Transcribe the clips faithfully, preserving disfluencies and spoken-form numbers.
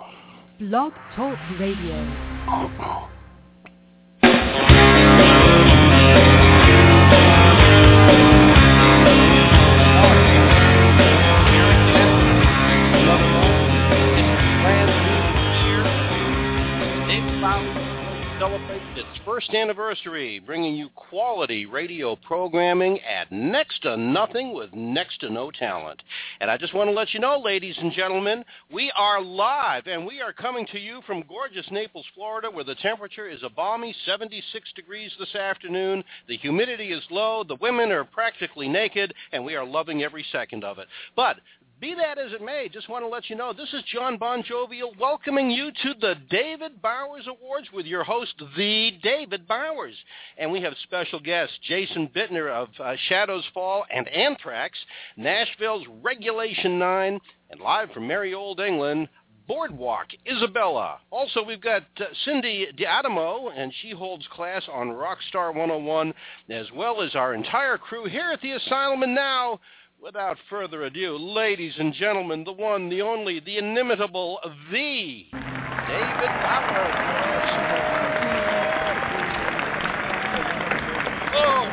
Blog Talk Radio. First anniversary, bringing you quality radio programming at next to nothing with next to no talent. And I just want to let you know, ladies and gentlemen, we are live, and we are coming to you from gorgeous Naples, Florida, where the temperature is a balmy seventy-six degrees this afternoon. The humidity is low, the women are practically naked, and we are loving every second of it. But be that as it may, just want to let you know, this is John Bon Jovial welcoming you to the David Bowers Awards with your host, the David Bowers. And we have special guests, Jason Bittner of uh, Shadows Fall and Anthrax, Nashville's Regulation nine, and live from merry old England, Boardwalk, Isabella. Also, we've got uh, Cindy D'Adamo, and she holds class on Rockstar one oh one, as well as our entire crew here at the Asylum. And now, without further ado, ladies and gentlemen, the one, the only, the inimitable, the David Bowers. Oh!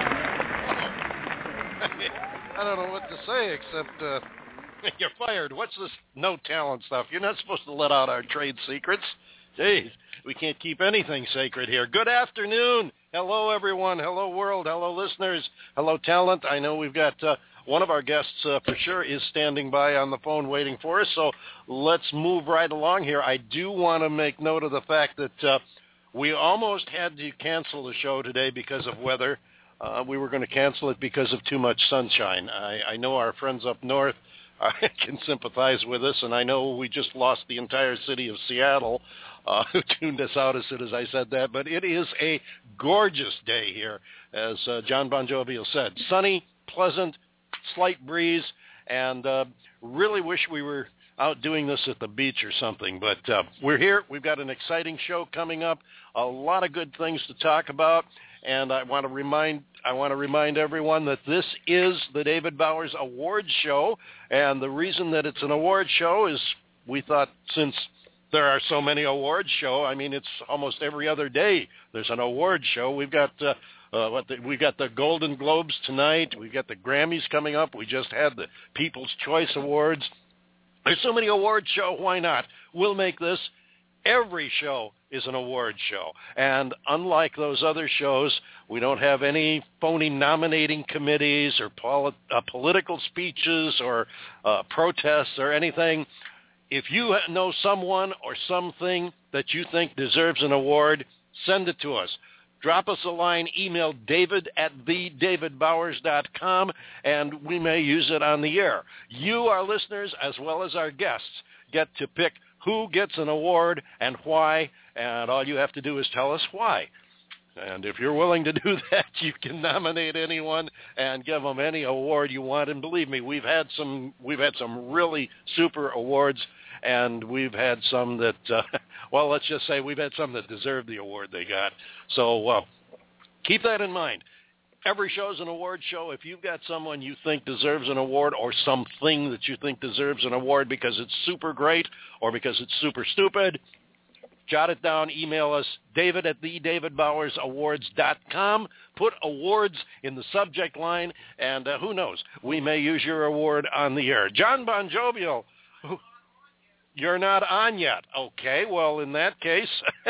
I don't know what to say except uh, you're fired. What's this no talent stuff? You're not supposed to let out our trade secrets. Jeez, we can't keep anything sacred here. Good afternoon. Hello, everyone. Hello, world. Hello, listeners. Hello, talent. I know we've got... Uh, One of our guests uh, for sure is standing by on the phone waiting for us, so let's move right along here. I do want to make note of the fact that uh, we almost had to cancel the show today because of weather. Uh, we were going to cancel it because of too much sunshine. I, I know our friends up north uh, can sympathize with us, and I know we just lost the entire city of Seattle uh, who tuned us out as soon as I said that, but it is a gorgeous day here, as uh, John Bon Jovial said. Sunny, pleasant, slight breeze, and uh, really wish we were out doing this at the beach or something. But uh, we're here. We've got an exciting show coming up, a lot of good things to talk about, and I want to remind I want to remind everyone that this is the David Bowers Awards Show, and the reason that it's an awards show is we thought since there are so many awards show, I mean, it's almost every other day there's an awards show. We've got... Uh, Uh, what the, we got the Golden Globes tonight. We got the Grammys coming up. We just had the People's Choice Awards. There's so many awards show. Why not? We'll make this. Every show is an award show. And unlike those other shows, we don't have any phony nominating committees or poli- uh, political speeches or uh, protests or anything. If you know someone or something that you think deserves an award, send it to us. Drop us a line, email david at the david bowers dot com, and we may use it on the air. You, our listeners, as well as our guests, get to pick who gets an award and why, and all you have to do is tell us why. And if you're willing to do that, you can nominate anyone and give them any award you want. And believe me, we've had some we've had some really super awards, and we've had some that, uh, well, let's just say we've had some that deserve the award they got. So uh, keep that in mind. Every show's an award show. If you've got someone you think deserves an award or something that you think deserves an award because it's super great or because it's super stupid, jot it down, email us, david at the david bowers awards dot com. Put awards in the subject line, and uh, who knows, we may use your award on the air. John Bon Jovial, you're not on yet. Okay, well, in that case,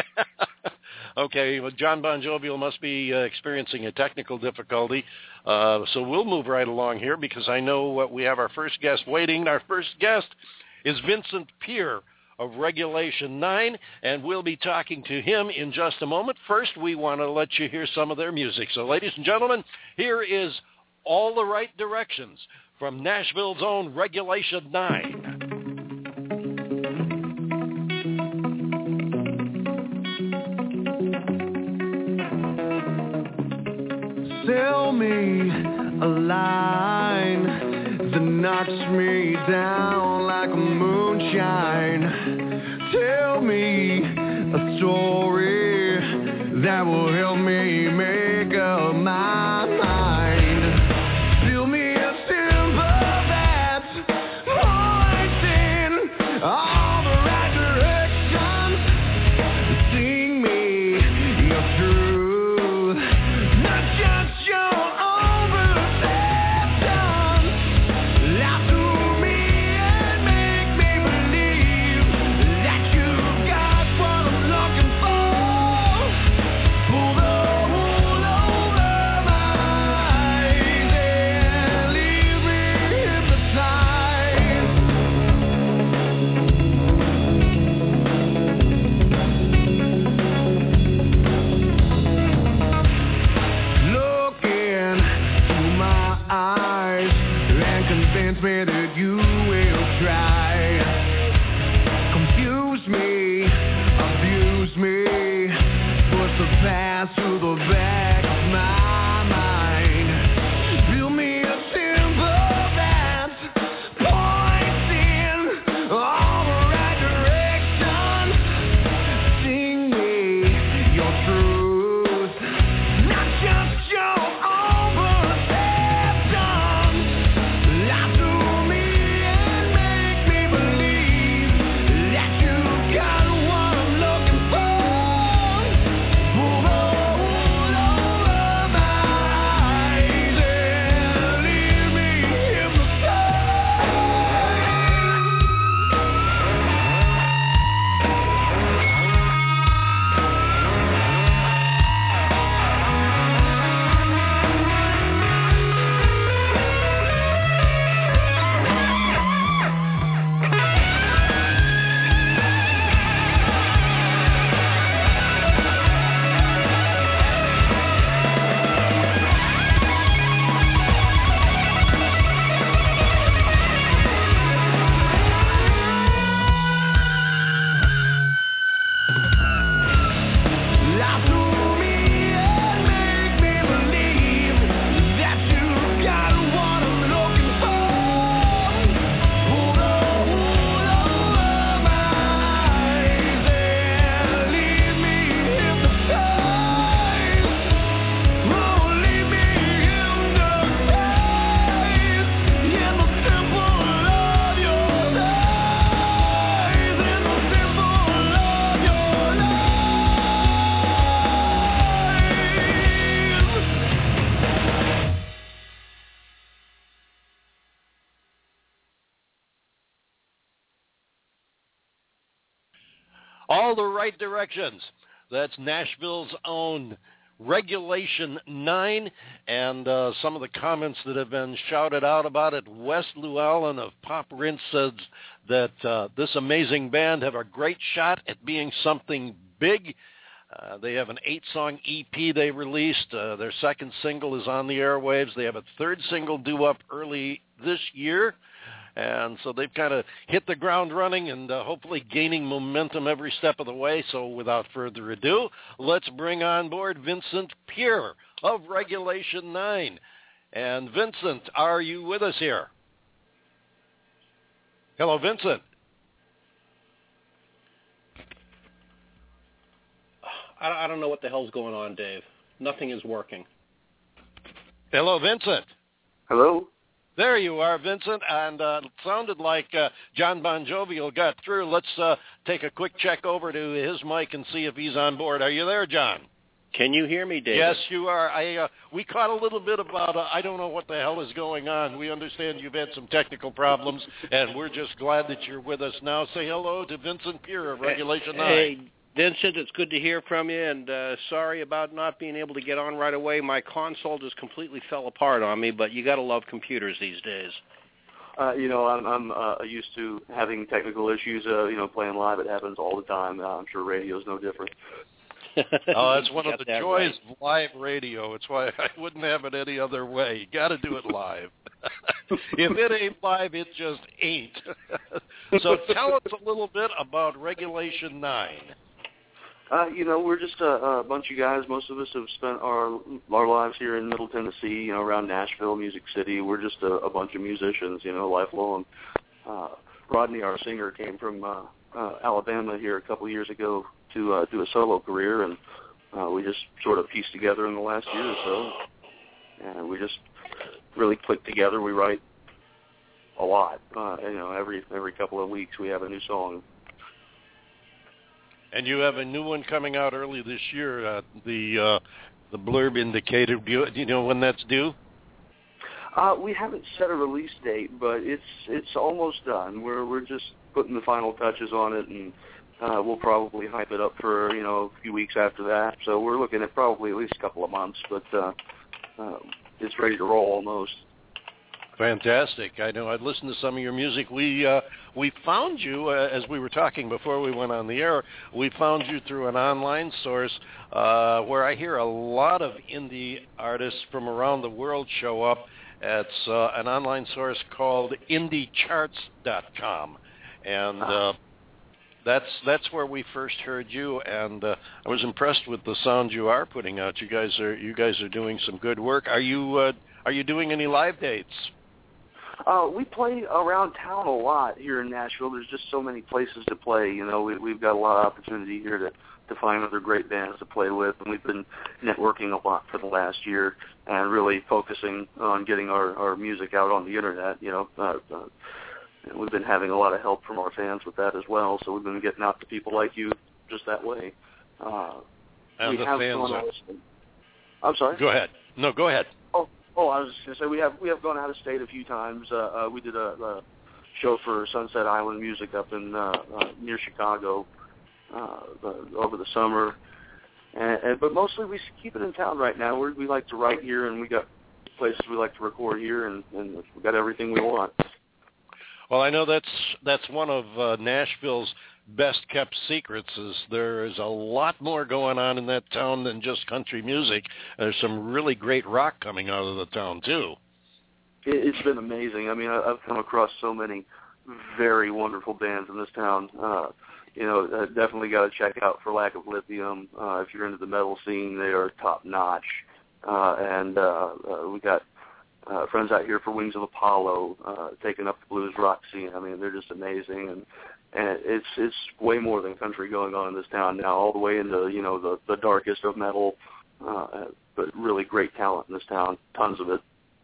okay, well, John Bon Jovial must be uh, experiencing a technical difficulty, uh, so we'll move right along here because I know uh, we have our first guest waiting. Our first guest is Vincent Peer of Regulation nine, and we'll be talking to him in just a moment. First, we want to let you hear some of their music. So, ladies and gentlemen, here is All the Right Directions from Nashville's own Regulation nine. Sell me a line that knocks me down like a moonshine. Tell me a story that will help me make up my mind. Fill me a symbol that's pointing all the right direction. all the right directions. That's Nashville's own Regulation nine, and uh, some of the comments that have been shouted out about it. Wes Llewellyn of Pop Rinse says that uh, this amazing band have a great shot at being something big. Uh, they have an eight-song E P they released. Uh, their second single is on the airwaves. They have a third single due up early this year. And so they've kind of hit the ground running and uh, hopefully gaining momentum every step of the way. So without further ado, let's bring on board Vincent Peer of Regulation nine. And Vincent, are you with us here? Hello, Vincent. I don't know what the hell's going on, Dave. Nothing is working. Hello, Vincent. Hello. There you are, Vincent, and uh, it sounded like uh, John Bon Jovial got through. Let's uh, take a quick check over to his mic and see if he's on board. Are you there, John? Can you hear me, Dave? Yes, you are. I uh, we caught a little bit about, uh, I don't know what the hell is going on. We understand you've had some technical problems, and we're just glad that you're with us now. Say hello to Vincent Peer of Regulation nine. Hey, Vincent, it's good to hear from you, and uh, sorry about not being able to get on right away. My console just completely fell apart on me, but you got to love computers these days. Uh, you know, I'm, I'm uh, used to having technical issues, uh, you know, playing live. It happens all the time. Uh, I'm sure radio's no different. Oh, that's one of the joys right. of live radio. It's why I wouldn't have it any other way. You got to do it live. If it ain't live, it just ain't. So tell us a little bit about Regulation nine. Uh, you know, we're just a, a bunch of guys. Most of us have spent our our lives here in Middle Tennessee, you know, around Nashville, Music City. We're just a, a bunch of musicians, you know, lifelong. Uh, Rodney, our singer, came from uh, uh, Alabama here a couple of years ago to uh, do a solo career, and uh, we just sort of pieced together in the last year or so. And we just really clicked together. We write a lot. Uh, you know, every every couple of weeks we have a new song. And you have a new one coming out early this year. Uh, the uh, the blurb indicated. Do you, do you know when that's due? Uh, we haven't set a release date, but it's it's almost done. We're we're just putting the final touches on it, and uh, we'll probably hype it up for you know a few weeks after that. So we're looking at probably at least a couple of months, but uh, uh, it's ready to roll almost. Fantastic. I know I've listened to some of your music. We uh, we found you, uh, as we were talking before we went on the air, we found you through an online source uh, where I hear a lot of indie artists from around the world show up. It's uh, an online source called indie charts dot com. And uh, that's that's where we first heard you, and uh, I was impressed with the sound you are putting out. You guys are you guys are doing some good work. Are you uh, are you doing any live dates? Uh, we play around town a lot here in Nashville. There's just so many places to play. You know, we, we've got a lot of opportunity here to, to find other great bands to play with, and we've been networking a lot for the last year and really focusing on getting our, our music out on the Internet. You know, uh, uh, we've been having a lot of help from our fans with that as well, so we've been getting out to people like you just that way. Uh, and we the have fans gone are... out of state. I'm sorry? Go ahead. No, go ahead. Oh, oh, I was just going to say we have we have gone out of state a few times. Uh, uh, we did a, a show for Sunset Island Music up in uh, uh, near Chicago uh, uh, over the summer, and, and but mostly we keep it in town right now. We're, we like to write here, and we got places we like to record here, and, and we got everything we want. Well, I know that's that's one of uh, Nashville's best-kept secrets is there is a lot more going on in that town than just country music. There's some really great rock coming out of the town, too. It, it's been amazing. I mean, I, I've come across so many very wonderful bands in this town. Uh, you know, uh, definitely got to check out For Lack of Lithium. Uh, if you're into the metal scene, they are top-notch. Uh, and uh, uh, we got uh, friends out here for Wings of Apollo, uh, taking up the blues rock scene. I mean, they're just amazing. And And it's it's way more than country going on in this town now, all the way into, you know, the, the darkest of metal, uh, but really great talent in this town, tons of it.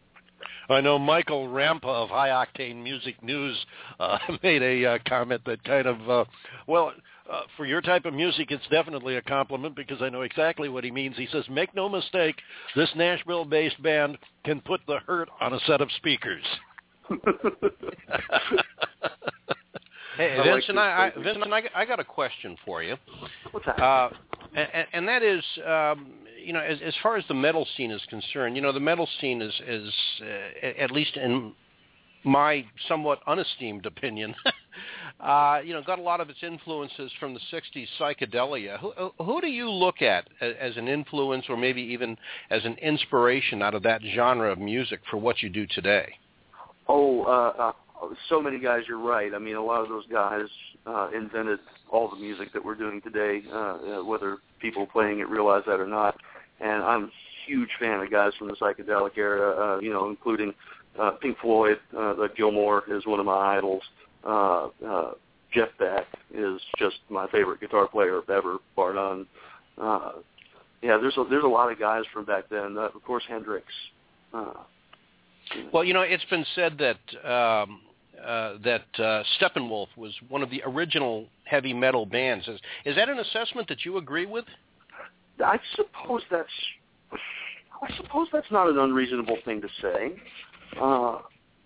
I know Michael Rampa of High Octane Music News uh, made a uh, comment that kind of, uh, well, uh, for your type of music, it's definitely a compliment because I know exactly what he means. He says, make no mistake, this Nashville-based band can put the hurt on a set of speakers. Hey, I Vincent, like I, I, this. Vincent, I, I got a question for you. What's that? Uh, and, and that is, um, you know, as, as far as the metal scene is concerned, you know, the metal scene is, is uh, at least in my somewhat unesteemed opinion, uh, you know, got a lot of its influences from the sixties psychedelia. Who, who do you look at as an influence or maybe even as an inspiration out of that genre of music for what you do today? Oh, uh, uh, so many guys, you're right. I mean, a lot of those guys uh, invented all the music that we're doing today, uh, uh, whether people playing it realize that or not. And I'm a huge fan of guys from the psychedelic era, uh, you know, including uh, Pink Floyd. Uh, the Gilmore is one of my idols. Uh, uh, Jeff Beck is just my favorite guitar player ever, bar none. Uh, yeah, there's a, there's a lot of guys from back then. Uh, of course, Hendrix. Uh, Well, you know, it's been said that um, uh, that uh, Steppenwolf was one of the original heavy metal bands. Is, is that an assessment that you agree with? I suppose that's I suppose that's not an unreasonable thing to say. Uh,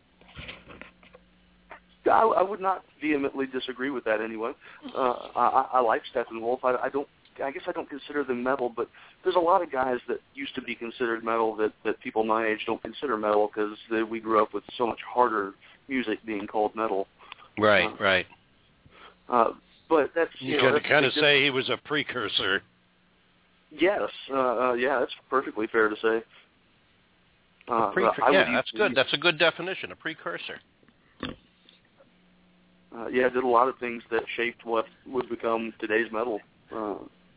I, I would not vehemently disagree with that anyway. Uh, I, I like Steppenwolf. I, I don't. I guess I don't consider them metal, but there's a lot of guys that used to be considered metal that, that people my age don't consider metal because we grew up with so much harder music being called metal. Right, uh, right. Uh, but that's you, you know, could kind of that's, say he was a precursor. Yes, uh, uh, yeah, that's perfectly fair to say. Uh, Precur- I yeah, would that's use, good. That's a good definition, a precursor. Uh, yeah, did a lot of things that shaped what would become today's metal. Uh,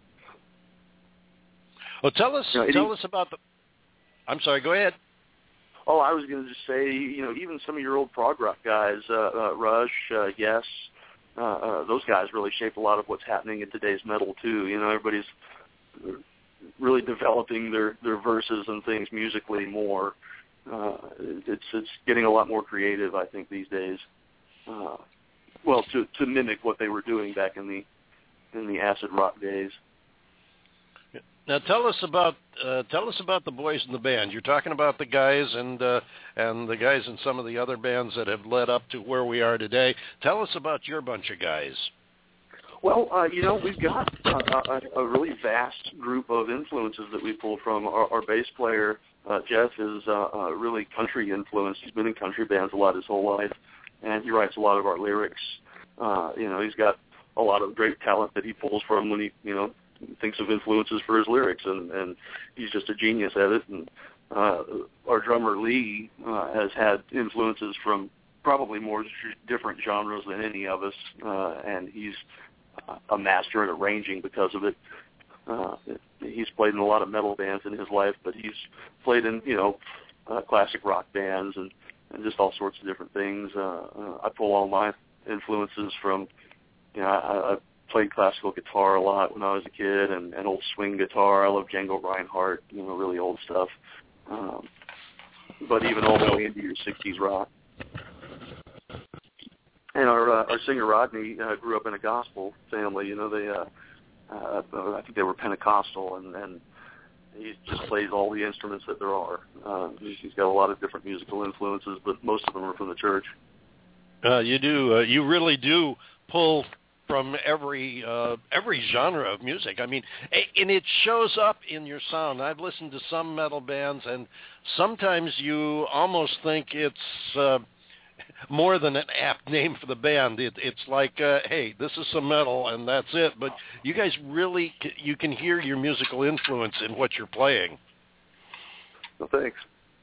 Well, tell us, you know, tell any, us about the. I'm sorry. Go ahead. Oh, I was going to just say, you know, even some of your old prog rock guys, uh, uh, Rush, uh, Yes, uh, uh, those guys really shaped a lot of what's happening in today's metal too. You know, everybody's really developing their, their verses and things musically more. Uh, it's it's getting a lot more creative, I think, these days. Uh, well, to to mimic what they were doing back in the in the acid rock days. Now tell us about uh, tell us about the boys in the band. You're talking about the guys and uh, and the guys in some of the other bands that have led up to where we are today. Tell us about your bunch of guys. Well, uh, you know, we've got uh, a, a really vast group of influences that we pull from. Our, our bass player, uh, Jeff, is uh, uh, really country influenced. He's been in country bands a lot his whole life, and he writes a lot of our lyrics. Uh, you know, he's got a lot of great talent that he pulls from when he, you know, thinks of influences for his lyrics, and, and he's just a genius at it. And uh, our drummer Lee uh, has had influences from probably more different genres than any of us, uh, and he's a master at arranging because of it. Uh, he's played in a lot of metal bands in his life, but he's played in, you know, uh, classic rock bands and, and just all sorts of different things. Uh, uh, I pull all my influences from, you know, I, I played classical guitar a lot when I was a kid, and, and old swing guitar. I love Django Reinhardt, you know, really old stuff. Um, but even all the way into your sixties rock. And our uh, our singer Rodney uh, grew up in a gospel family. You know, they uh, uh, I think they were Pentecostal, and, and he just plays all the instruments that there are. Uh, he's got a lot of different musical influences, but most of them are from the church. Uh, you do. Uh, you really do pull from every uh, every genre of music. I mean, and it shows up in your sound. I've listened to some metal bands, and sometimes you almost think it's uh, more than an apt name for the band. It, it's like, uh, hey, this is some metal, and that's it. But you guys really, you can hear your musical influence in what you're playing. Well, thanks.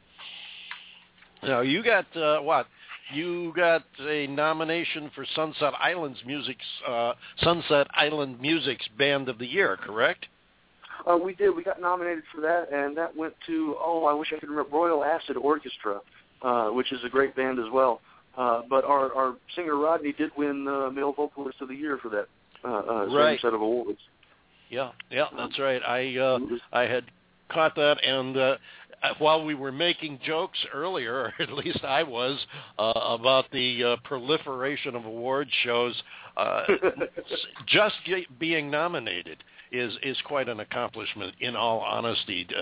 Now, you got, uh, what? You got a nomination for Sunset Island's music's uh, Sunset Island Music's Band of the Year, correct? Uh, we did. We got nominated for that, and that went to, oh, I wish I could remember, Royal Acid Orchestra, uh, which is a great band as well. Uh, but our, our singer Rodney did win uh, Male Vocalist of the Year for that uh, uh, same right. set of awards. Yeah, yeah, that's right. I uh, I had caught that, and uh, while we were making jokes earlier, or at least I was, uh, about the uh, proliferation of award shows, uh, just get, being nominated is, is quite an accomplishment, in all honesty. Uh,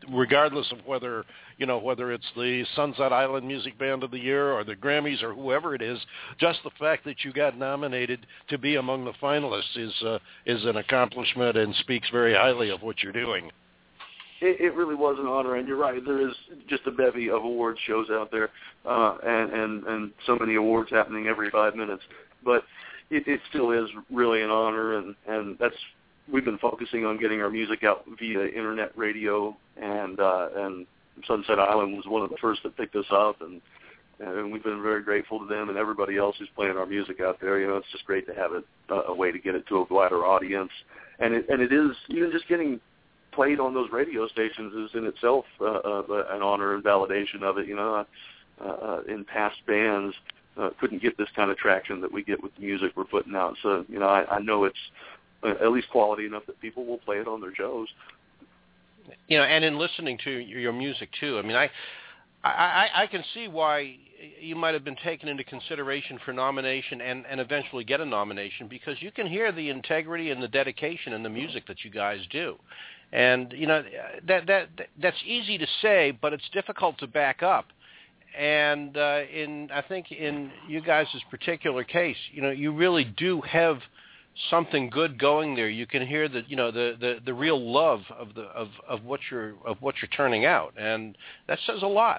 regardless of whether, you know, whether it's the Sunset Island Music Band of the Year or the Grammys or whoever it is, just the fact that you got nominated to be among the finalists is uh, is an accomplishment and speaks very highly of what you're doing. It, it really was an honor, and you're right. There is just a bevy of award shows out there, uh, and, and, and so many awards happening every five minutes. But it, it still is really an honor, and, and that's we've been focusing on getting our music out via internet radio, and uh, and Sunset Island was one of the first that picked us up, and and we've been very grateful to them and everybody else who's playing our music out there. You know, it's just great to have it uh, a way to get it to a wider audience, and it and it is even just getting played on those radio stations is in itself uh, uh, an honor and validation of it. You know, uh, uh, in past bands uh, couldn't get this kind of traction that we get with the music we're putting out. So, you know, I, I know it's uh, at least quality enough that people will play it on their shows. You know, and in listening to your music too. I mean, I, I, I can see why you might have been taken into consideration for nomination and, and eventually get a nomination, because you can hear the integrity and the dedication in the music that you guys do. And, you know, that that that's easy to say, but it's difficult to back up. And uh, in I think in you guys' particular case, you know, you really do have something good going there. You can hear the you know the, the, the real love of the of, of what you're of what you're turning out, and that says a lot.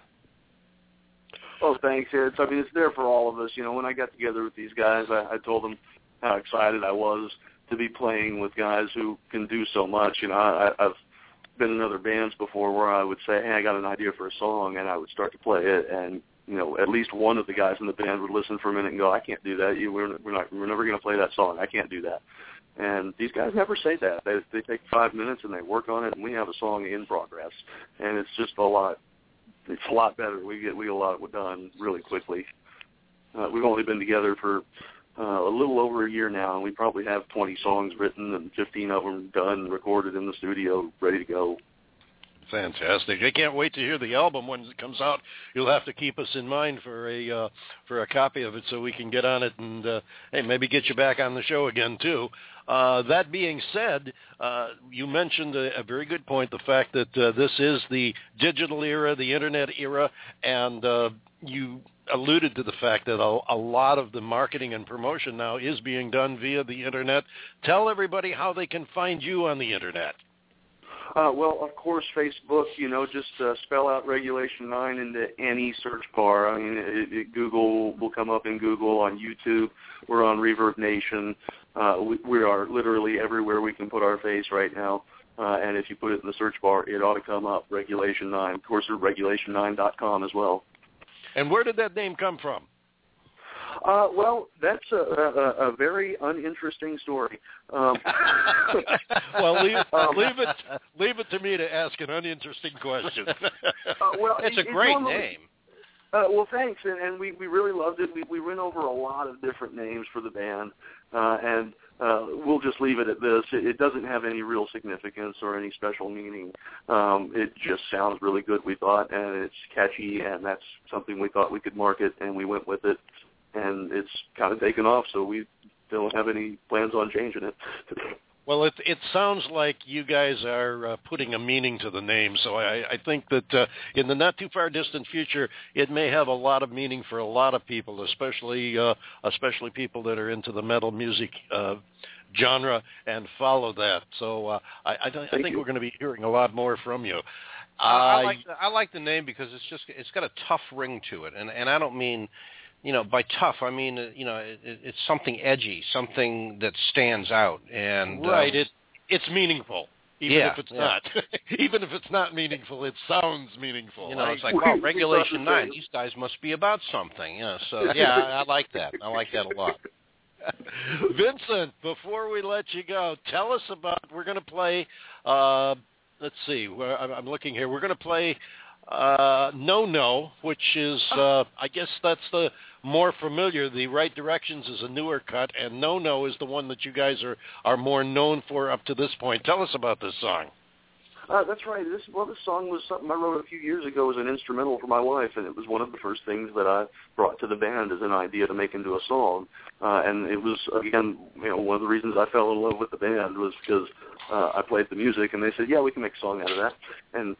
Oh, thanks. It's, I mean, it's there for all of us. You know, when I got together with these guys, I, I told them how excited I was to be playing with guys who can do so much. You know, I, I've been in other bands before where I would say, hey, I got an idea for a song, and I would start to play it, and, you know, at least one of the guys in the band would listen for a minute and go, I can't do that. You, we're, we're, not, we're never going to play that song. I can't do that. And these guys never say that. They, they take five minutes and they work on it, and we have a song in progress. And it's just a lot. It's a lot better. We get we get a lot done really quickly. Uh, we've only been together for uh, a little over a year now, and we probably have twenty songs written and fifteen of them done, recorded in the studio, ready to go. Fantastic! I can't wait to hear the album when it comes out. You'll have to keep us in mind for a uh, for a copy of it so we can get on it and uh, hey, maybe get you back on the show again too. Uh, that being said, uh, you mentioned a, a very good point, the fact that uh, this is the digital era, the internet era, and uh, you alluded to the fact that a, a lot of the marketing and promotion now is being done via the internet. Tell everybody how they can find you on the internet. Uh, well, of course, Facebook, you know, just uh, spell out Regulation nine into any search bar. I mean, it, it, Google will come up in Google, on YouTube. We're on Reverb Nation. Uh, we, we are literally everywhere we can put our face right now. Uh, and if you put it in the search bar, it ought to come up, Regulation nine. Of course, we're regulation nine dot com as well. And where did that name come from? Uh, well, that's a, a, a very uninteresting story. Um, well, leave, um, leave it leave it to me to ask an uninteresting question. uh, well, it's it, a great normally, name. Uh, well, thanks, and, and we, we really loved it. We, we went over a lot of different names for the band, uh, and uh, we'll just leave it at this. It, it doesn't have any real significance or any special meaning. Um, it just sounds really good, we thought, and it's catchy, and that's something we thought we could market, and we went with it. And it's kind of taken off, so we don't have any plans on changing it. Well, it it sounds like you guys are uh, putting a meaning to the name, so I, I think that uh, in the not-too-far-distant future, it may have a lot of meaning for a lot of people, especially uh, especially people that are into the metal music uh, genre and follow that. So uh, I, I, I think you. we're going to be hearing a lot more from you. Uh, I, like the, I like the name because it's just it's got a tough ring to it, and and I don't mean. You know, by tough, I mean, you know, it, it's something edgy, something that stands out. And right, uh, it, it's meaningful, even yeah, if it's yeah. not. Even if it's not meaningful, it sounds meaningful. You know, it's like, We- well, we Regulation thought the nine, same. these guys must be about something. You know, so, yeah, I, I like that. I like that a lot. Vincent, before we let you go, tell us about, we're going to play, uh, let's see, where, I'm, I'm looking here. We're going to play uh, No No, which is, uh, I guess that's the more familiar. The Right Directions is a newer cut, and No No is the one that you guys are, are more known for up to this point. Tell us about this song. Uh, that's right. This well, this song was something I wrote a few years ago as an instrumental for my wife, and it was one of the first things that I brought to the band as an idea to make into a song. Uh, and it was, again, you know, one of the reasons I fell in love with the band was because uh, I played the music, and they said, yeah, we can make a song out of that. And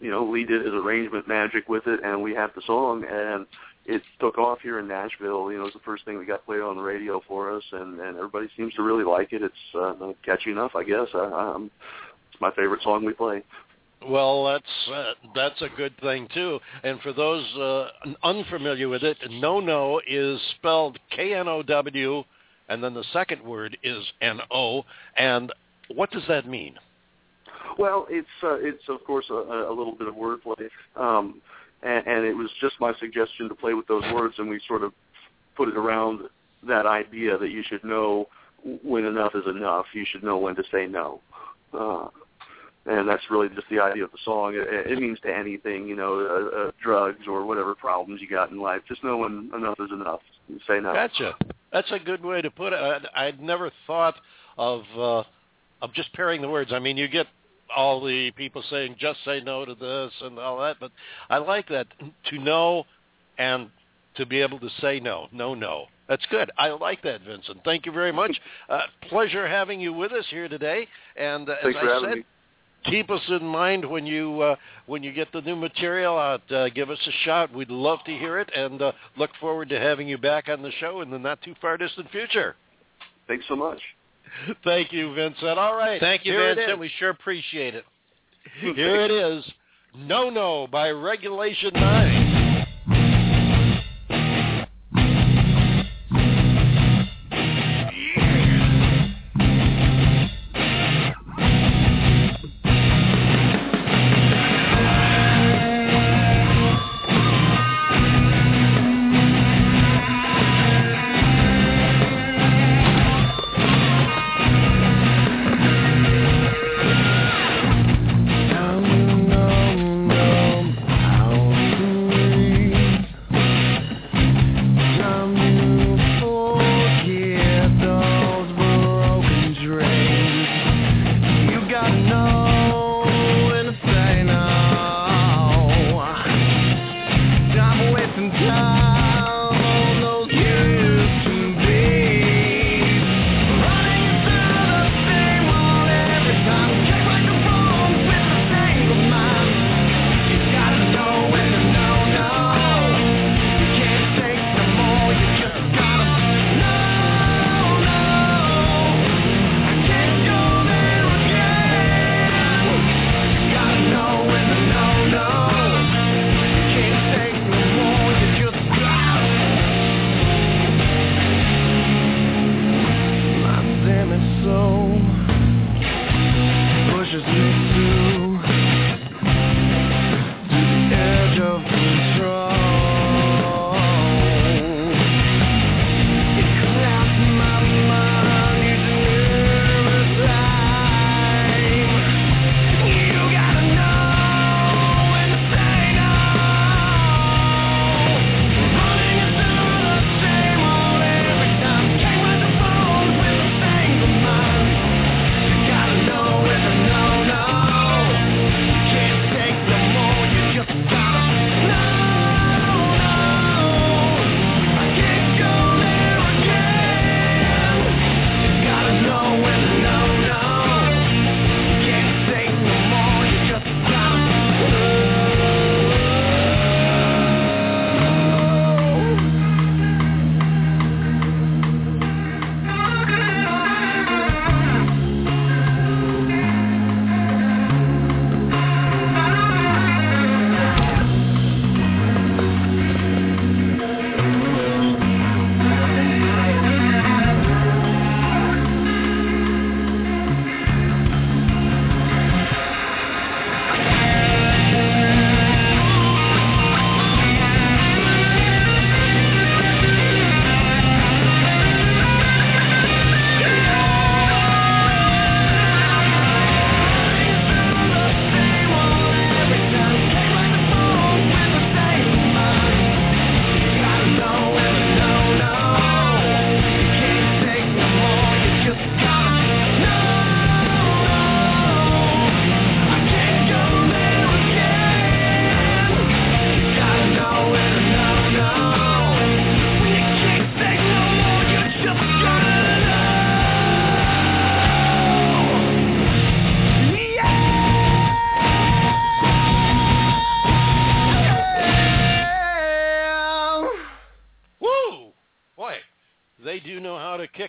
you know, Lee did his arrangement magic with it, and we have the song, and it took off here in Nashville. You know, it was the first thing that got played on the radio for us, and, and everybody seems to really like it. It's uh, catchy enough, I guess. I, um, it's my favorite song we play. Well, that's uh, that's a good thing, too. And for those uh, unfamiliar with it, no-no is spelled K N O W, and then the second word is N O. And what does that mean? Well, it's, uh, it's of course, a, a little bit of wordplay. Um, and, and it was just my suggestion to play with those words, and we sort of put it around that idea that you should know when enough is enough. You should know when to say no. Uh And that's really just the idea of the song. It, it means to anything, you know, uh, uh, drugs or whatever problems you got in life. Just know when enough is enough. Say no. Gotcha. That's a good way to put it. I'd, I'd never thought of uh, of just pairing the words. I mean, you get all the people saying, just say no to this and all that, but I like that, to know and to be able to say no. No, no. That's good. I like that, Vincent. Thank you very much. Uh, pleasure having you with us here today. And uh, as Thanks for I having said, me. keep us in mind when you uh, when you get the new material out. Uh, give us a shout. We'd love to hear it, and uh, look forward to having you back on the show in the not-too-far-distant future. Thanks so much. Thank you, Vincent. All right. Thank you, Here Vincent. We sure appreciate it. Here it is, No No by Regulation nine. No, no, no, how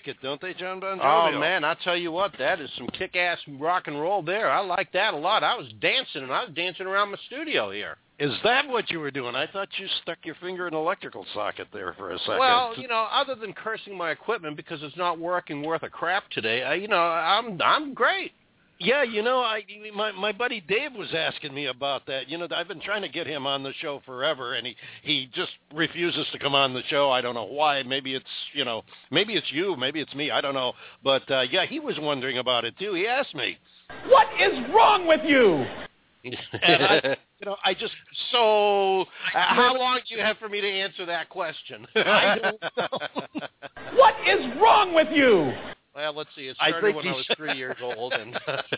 it, don't they, John Bon Jovi? Oh, man, I'll tell you what, that is some kick-ass rock and roll there. I like that a lot. I was dancing, and I was dancing around my studio here. Is that what you were doing? I thought you stuck your finger in an electrical socket there for a second. Well, you know, other than cursing my equipment because it's not working worth a crap today, I, you know, I'm I'm great. Yeah, you know, I my my buddy Dave was asking me about that. You know, I've been trying to get him on the show forever, and he he just refuses to come on the show. I don't know why. Maybe it's you know, maybe it's you, maybe it's me. I don't know. But uh, yeah, he was wondering about it too. He asked me, "What is wrong with you?" And I, you know, I just so. Uh, how long do you have for me to answer that question? I don't know. What is wrong with you? Well, let's see. It I started think when I was three years old, and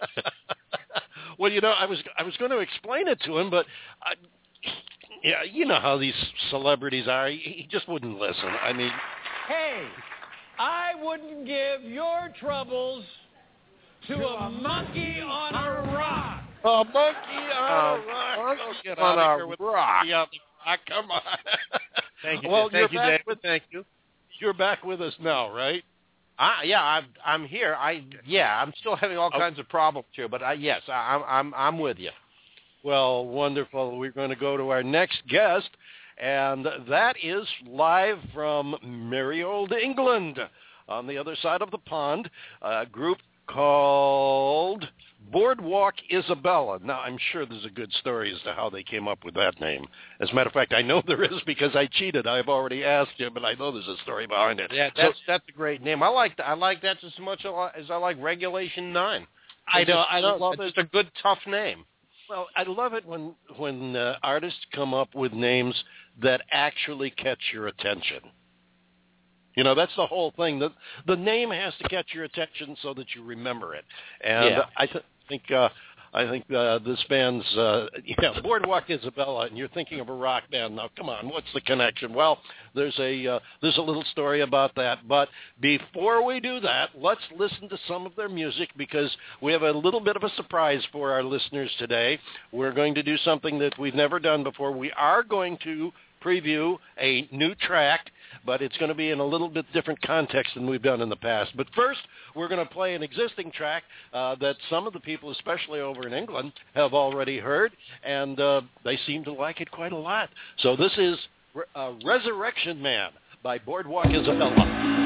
well, you know, I was I was going to explain it to him, but I, yeah, you know how these celebrities are. He, he just wouldn't listen. I mean, hey, I wouldn't give your troubles to a monkey on a rock. A monkey on a rock. monkey Oh, get on out of a here with rock. the monkey on the rock. Come on. Thank you. Well, thank you're you, back Dave. with Thank you. you're back with us now, right? I, yeah, I'm I'm here. I yeah, I'm still having all Oh. kinds of problems here, but I, yes, I, I'm I'm I'm with you. Well, wonderful. We're going to go to our next guest, and that is live from merry old England, on the other side of the pond, a group called Boardwalk Isabella. Now, I'm sure there's a good story as to how they came up with that name. As a matter of fact, I know there is because I cheated. I've already asked you, but I know there's a story behind it. Yeah, So- that's that's a great name. I like that. I like that just as much as I like Regulation Nine. I It's know. just- I don't love It's it. just a good, tough name. Well, I love it when when uh, artists come up with names that actually catch your attention. You know, that's the whole thing. The the name has to catch your attention so that you remember it. And Yeah. I th- think uh, I think uh, this band's uh, yeah, Boardwalk Isabella, and you're thinking of a rock band. Now, come on, what's the connection? Well, there's a uh, there's a little story about that. But before we do that, let's listen to some of their music because we have a little bit of a surprise for our listeners today. We're going to do something that we've never done before. We are going to preview a new track, but it's going to be in a little bit different context than we've done in the past. But first, we're going to play an existing track uh, that some of the people, especially over in England, have already heard, and uh, they seem to like it quite a lot. So this is uh, Resurrection Man by Boardwalk Isabella.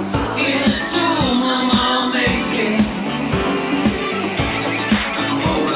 It's too much, I'm making.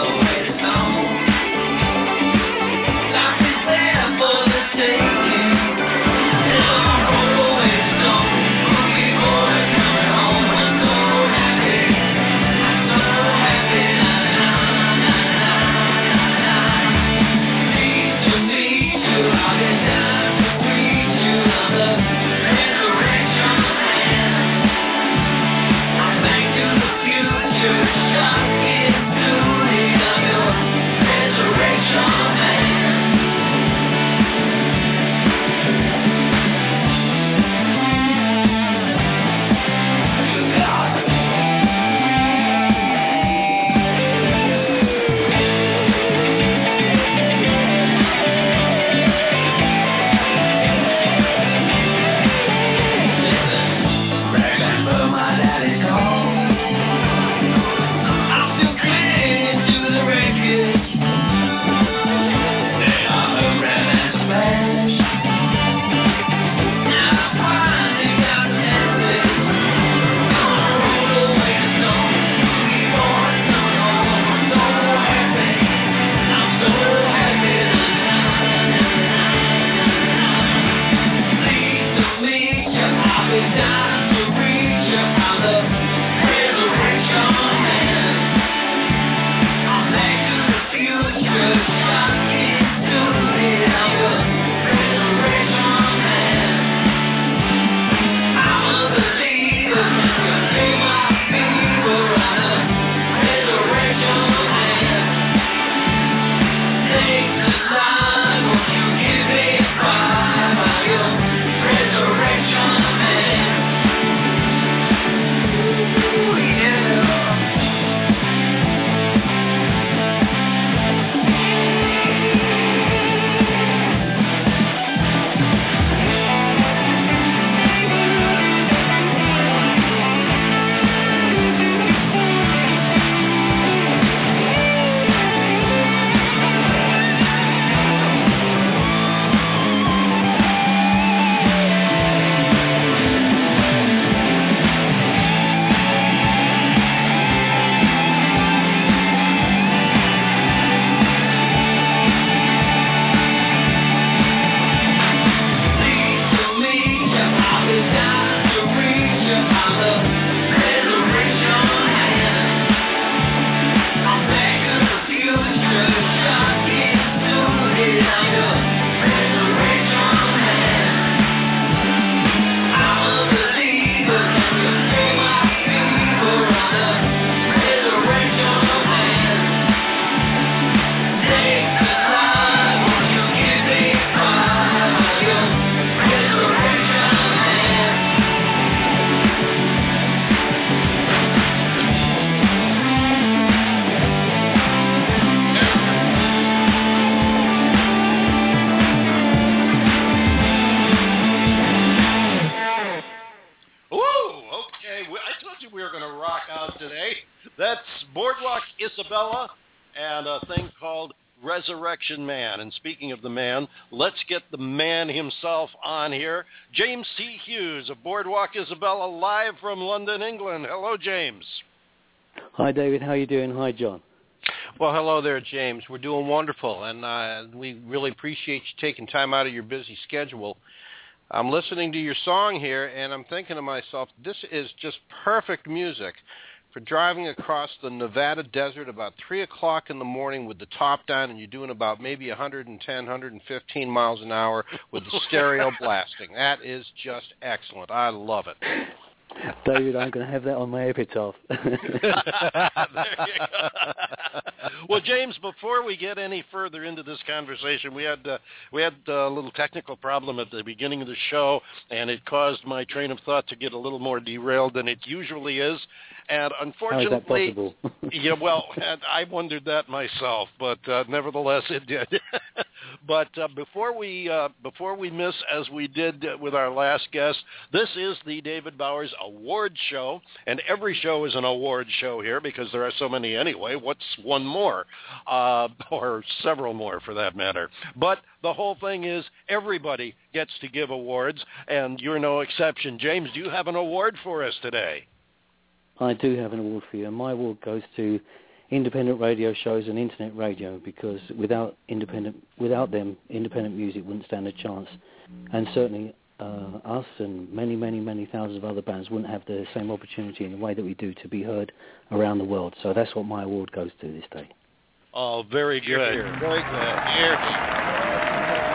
Boardwalk Isabella and a thing called Resurrection Man. And speaking of the man, let's get the man himself on here. James C. Hughes of Boardwalk Isabella, live from London, England. Hello, James. Hi, David. How are you doing? Hi, John. Well, hello there, James. We're doing wonderful, and uh, we really appreciate you taking time out of your busy schedule. I'm listening to your song here, and I'm thinking to myself, this is just perfect music for driving across the Nevada desert about three o'clock in the morning with the top down, and you're doing about maybe one hundred ten, one hundred fifteen miles an hour with the stereo blasting. That is just excellent. I love it. David, I'm going to have that on my epitaph. There you go. Well, James, before we get any further into this conversation, we had uh, we had a little technical problem at the beginning of the show, and it caused my train of thought to get a little more derailed than it usually is. And unfortunately, how is that possible? yeah, well, and I wondered that myself, but uh, nevertheless, it did. But uh, before we uh, before we miss, as we did with our last guest, this is the David Bowers Award Show, and every show is an award show here because there are so many anyway. What's one more, uh, or several more for that matter? But the whole thing is everybody gets to give awards, and you're no exception. James, do you have an award for us today? I do have an award for you, and my award goes to independent radio shows and internet radio, because without independent, without them, independent music wouldn't stand a chance, and certainly uh, us and many, many, many thousands of other bands wouldn't have the same opportunity in the way that we do to be heard around the world. So that's what my award goes to this day. Oh, very good, Here, here. very good. Here, here.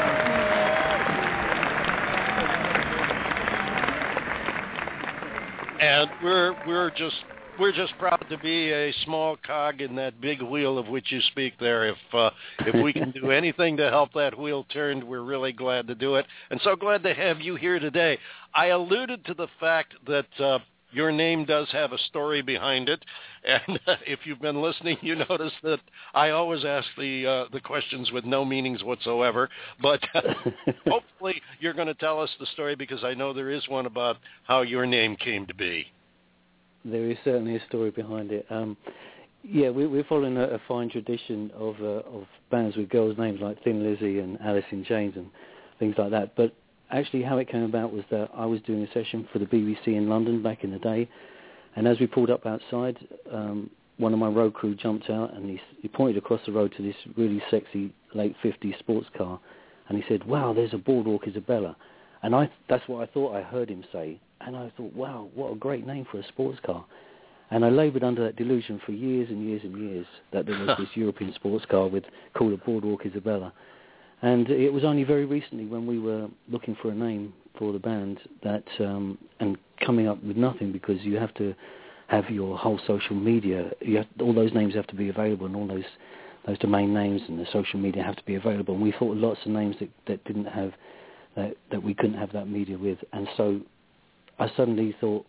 And we're we're just we're just proud to be a small cog in that big wheel of which you speak there. If uh, if we can do anything to help that wheel turn, we're really glad to do it. And so glad to have you here today. I alluded to the fact that uh, your name does have a story behind it, and uh, if you've been listening, you notice that I always ask the uh, the questions with no meanings whatsoever. But uh, hopefully you're going to tell us the story, because I know there is one about how your name came to be. There is certainly a story behind it. Um, yeah, we, we're following a, a fine tradition of uh, of bands with girls' names like Thin Lizzy and Alice in Chains and things like that. But actually how it came about was that I was doing a session for the B B C in London back in the day, and as we pulled up outside, um, one of my road crew jumped out and he, he pointed across the road to this really sexy late fifties sports car, and he said, "Wow, there's a Boardwalk Isabella." And I that's what I thought I heard him say, and I thought, wow, what a great name for a sports car. And I laboured under that delusion for years and years and years that there was this European sports car with called a Boardwalk Isabella. And it was only very recently, when we were looking for a name for the band, that um, and coming up with nothing, because you have to have your whole social media. You have, all those names have to be available, and all those those domain names and the social media have to be available. And we thought of lots of names that, that didn't have that that we couldn't have that media with. And so I suddenly thought,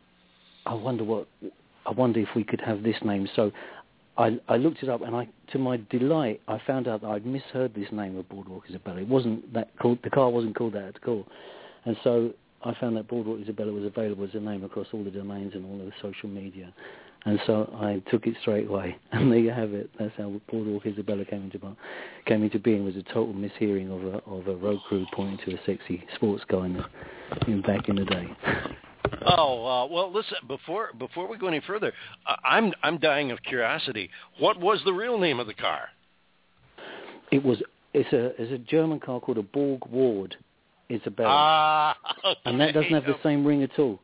I wonder what I wonder if we could have this name. So I, I looked it up, and I, to my delight, I found out that I'd misheard this name of Boardwalk Isabella. It wasn't that called, the car wasn't called that at all. And so I found that Boardwalk Isabella was available as a name across all the domains and all of the social media. And so I took it straight away, and there you have it. That's how Boardwalk Isabella came into came into being. Was a total mishearing of a of a road crew pointing to a sexy sports car in, the, in back in the day. Oh, uh, well, listen, before before we go any further, uh, I'm I'm dying of curiosity. What was the real name of the car? It was it's a it's a German car called a Borg Ward Isabella. Ah, okay. And that doesn't have the same ring at all.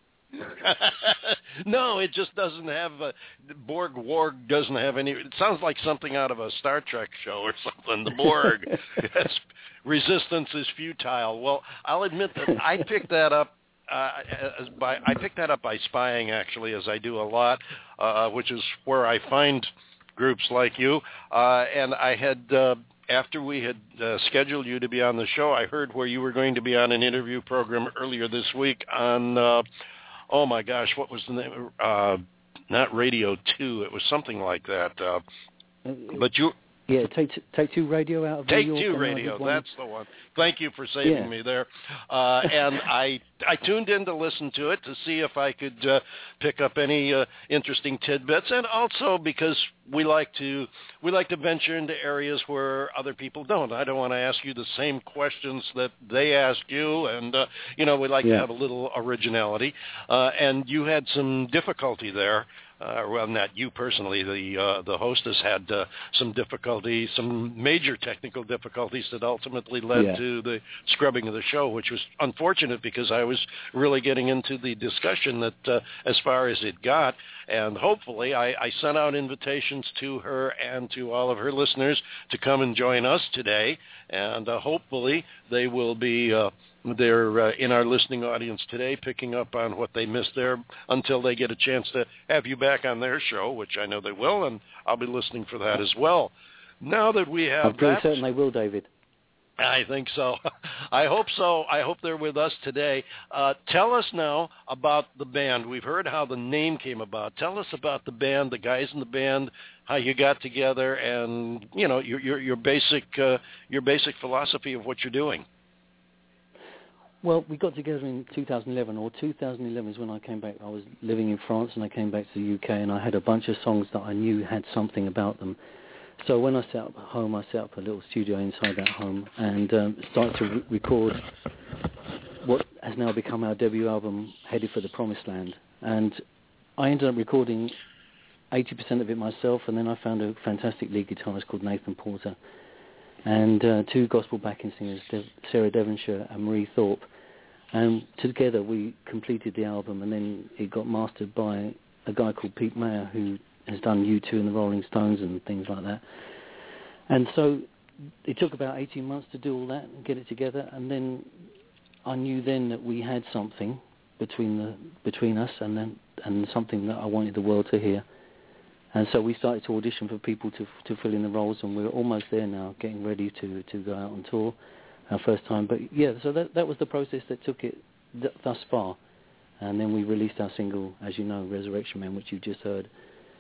No, it just doesn't have a, Borg Warg doesn't have any. It sounds like something out of a Star Trek show or something. The Borg. Yes, resistance is futile. Well, I'll admit that I picked that up. Uh, as by, I picked that up by spying, actually, as I do a lot, uh, which is where I find groups like you. Uh, and I had, uh, after we had uh, scheduled you to be on the show, I heard where you were going to be on an interview program earlier this week on, uh, oh my gosh, what was the name? Uh, not Radio two, it was something like that. Uh, but you... Yeah, Take Take Two Radio out of Take New York. Two Radio, that's the one. Thank you for saving yeah. me there. Uh, and I I tuned in to listen to it to see if I could uh, pick up any uh, interesting tidbits, and also because we like to we like to venture into areas where other people don't. I don't want to ask you the same questions that they ask you, and uh, you know we like yeah. to have a little originality. Uh, and you had some difficulty there. Uh, well, not you personally. The uh, the hostess had uh, some difficulties, some major technical difficulties that ultimately led yeah. to the scrubbing of the show, which was unfortunate because I was really getting into the discussion that uh, as far as it got. And hopefully I, I sent out invitations to her and to all of her listeners to come and join us today. And uh, hopefully they will be uh, they're uh, in our listening audience today picking up on what they missed there until they get a chance to have you back on their show, which I know they will, and I'll be listening for that as well. Now that we have I'm pretty that, certain they will, David. I think so. I hope so. I hope they're with us today. Uh, tell us now about the band. We've heard how the name came about. Tell us about the band, the guys in the band, how you got together, and you know your your, your basic uh, your basic philosophy of what you're doing. Well, we got together in two thousand eleven, or two thousand eleven is when I came back. I was living in France, and I came back to the U K, and I had a bunch of songs that I knew had something about them. So when I set up at home, I set up a little studio inside that home and um, started to re- record what has now become our debut album, Headed for the Promised Land. And I ended up recording eighty percent of it myself, and then I found a fantastic lead guitarist called Nathan Porter, and uh, two gospel backing singers, De- Sarah Devonshire and Marie Thorpe. And together we completed the album, and then it got mastered by a guy called Pete Mayer, who has done U two and the Rolling Stones and things like that. And so it took about eighteen months to do all that and get it together, and then I knew then that we had something between the between us and then and something that I wanted the world to hear. And so we started to audition for people to to fill in the roles, and we're almost there now, getting ready to, to go out on tour, our first time. But yeah, so that that was the process that took it th- thus far. And then we released our single, as you know, Resurrection Man, which you just heard.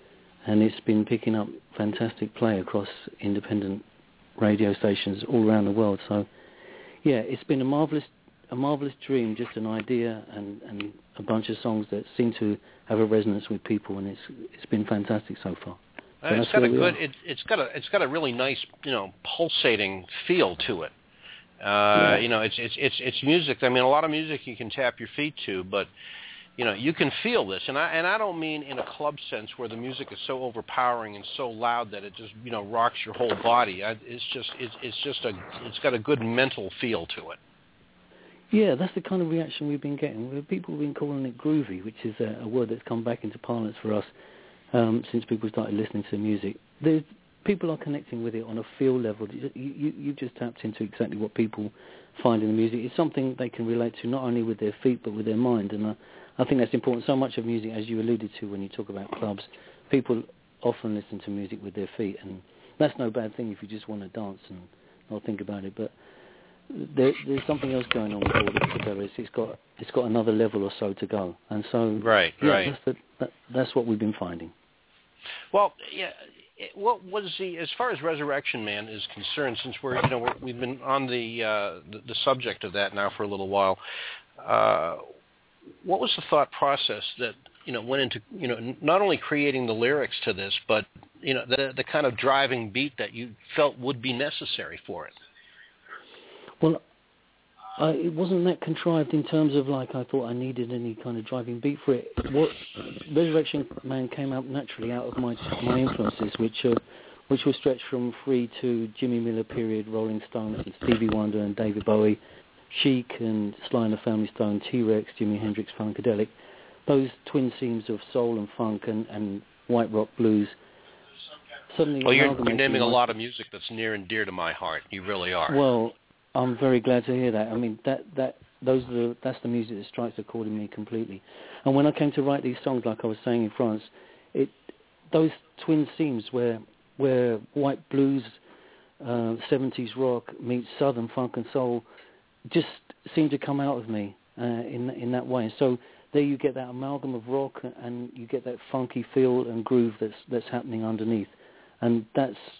And it's been picking up fantastic play across independent radio stations all around the world. So yeah, it's been a marvelous a marvelous dream, just an idea and, and a bunch of songs that seem to have a resonance with people, and it's it's been fantastic so far. So it's got a good it, it's got a it's got a really nice, you know, pulsating feel to it. Uh, yeah. You know, it's it's it's it's music. I mean, a lot of music you can tap your feet to, but you know, you can feel this, and I and I don't mean in a club sense where the music is so overpowering and so loud that it just, you know, rocks your whole body. I, it's just it's it's just a it's got a good mental feel to it. Yeah, that's the kind of reaction we've been getting. People have been calling it groovy, which is a, a word that's come back into parlance for us um, since people started listening to the music. There's, people are connecting with it on a feel level. You, you, you just tapped into exactly what people find in the music. It's something they can relate to not only with their feet but with their mind, and uh, I think that's important. So much of music, as you alluded to when you talk about clubs, people often listen to music with their feet, and that's no bad thing if you just want to dance and not think about it. But there, there's something else going on with all this together. It's, it's got it's got another level or so to go, and so right, yeah, right. That's, the, that, that's what we've been finding. Well, yeah. What was the, as far as Resurrection Man is concerned, since we're, you know, we're, we've been on the, uh, the the subject of that now for a little while, uh, what was the thought process that, you know, went into, you know, not only creating the lyrics to this, but, you know, the the kind of driving beat that you felt would be necessary for it? Well, uh, it wasn't that contrived in terms of like I thought I needed any kind of driving beat for it. What Resurrection Man came out naturally out of my my influences, which uh, which were stretched from Free to Jimmy Miller period, Rolling Stones and Stevie Wonder and David Bowie, Chic and Sly and the Family Stone, T-Rex, Jimi Hendrix, Funkadelic. Those twin seams of soul and funk and, and white rock blues. Suddenly, well, you're, you're naming a lot of music that's near and dear to my heart. You really are. Well, I'm very glad to hear that. I mean, that that those are the, that's the music that strikes a chord in me completely. And when I came to write these songs, like I was saying in France, it those twin seams where where white blues, uh, seventies rock meets southern funk and soul, just seemed to come out of me uh, in in that way. So there you get that amalgam of rock, and you get that funky feel and groove that's that's happening underneath, and that's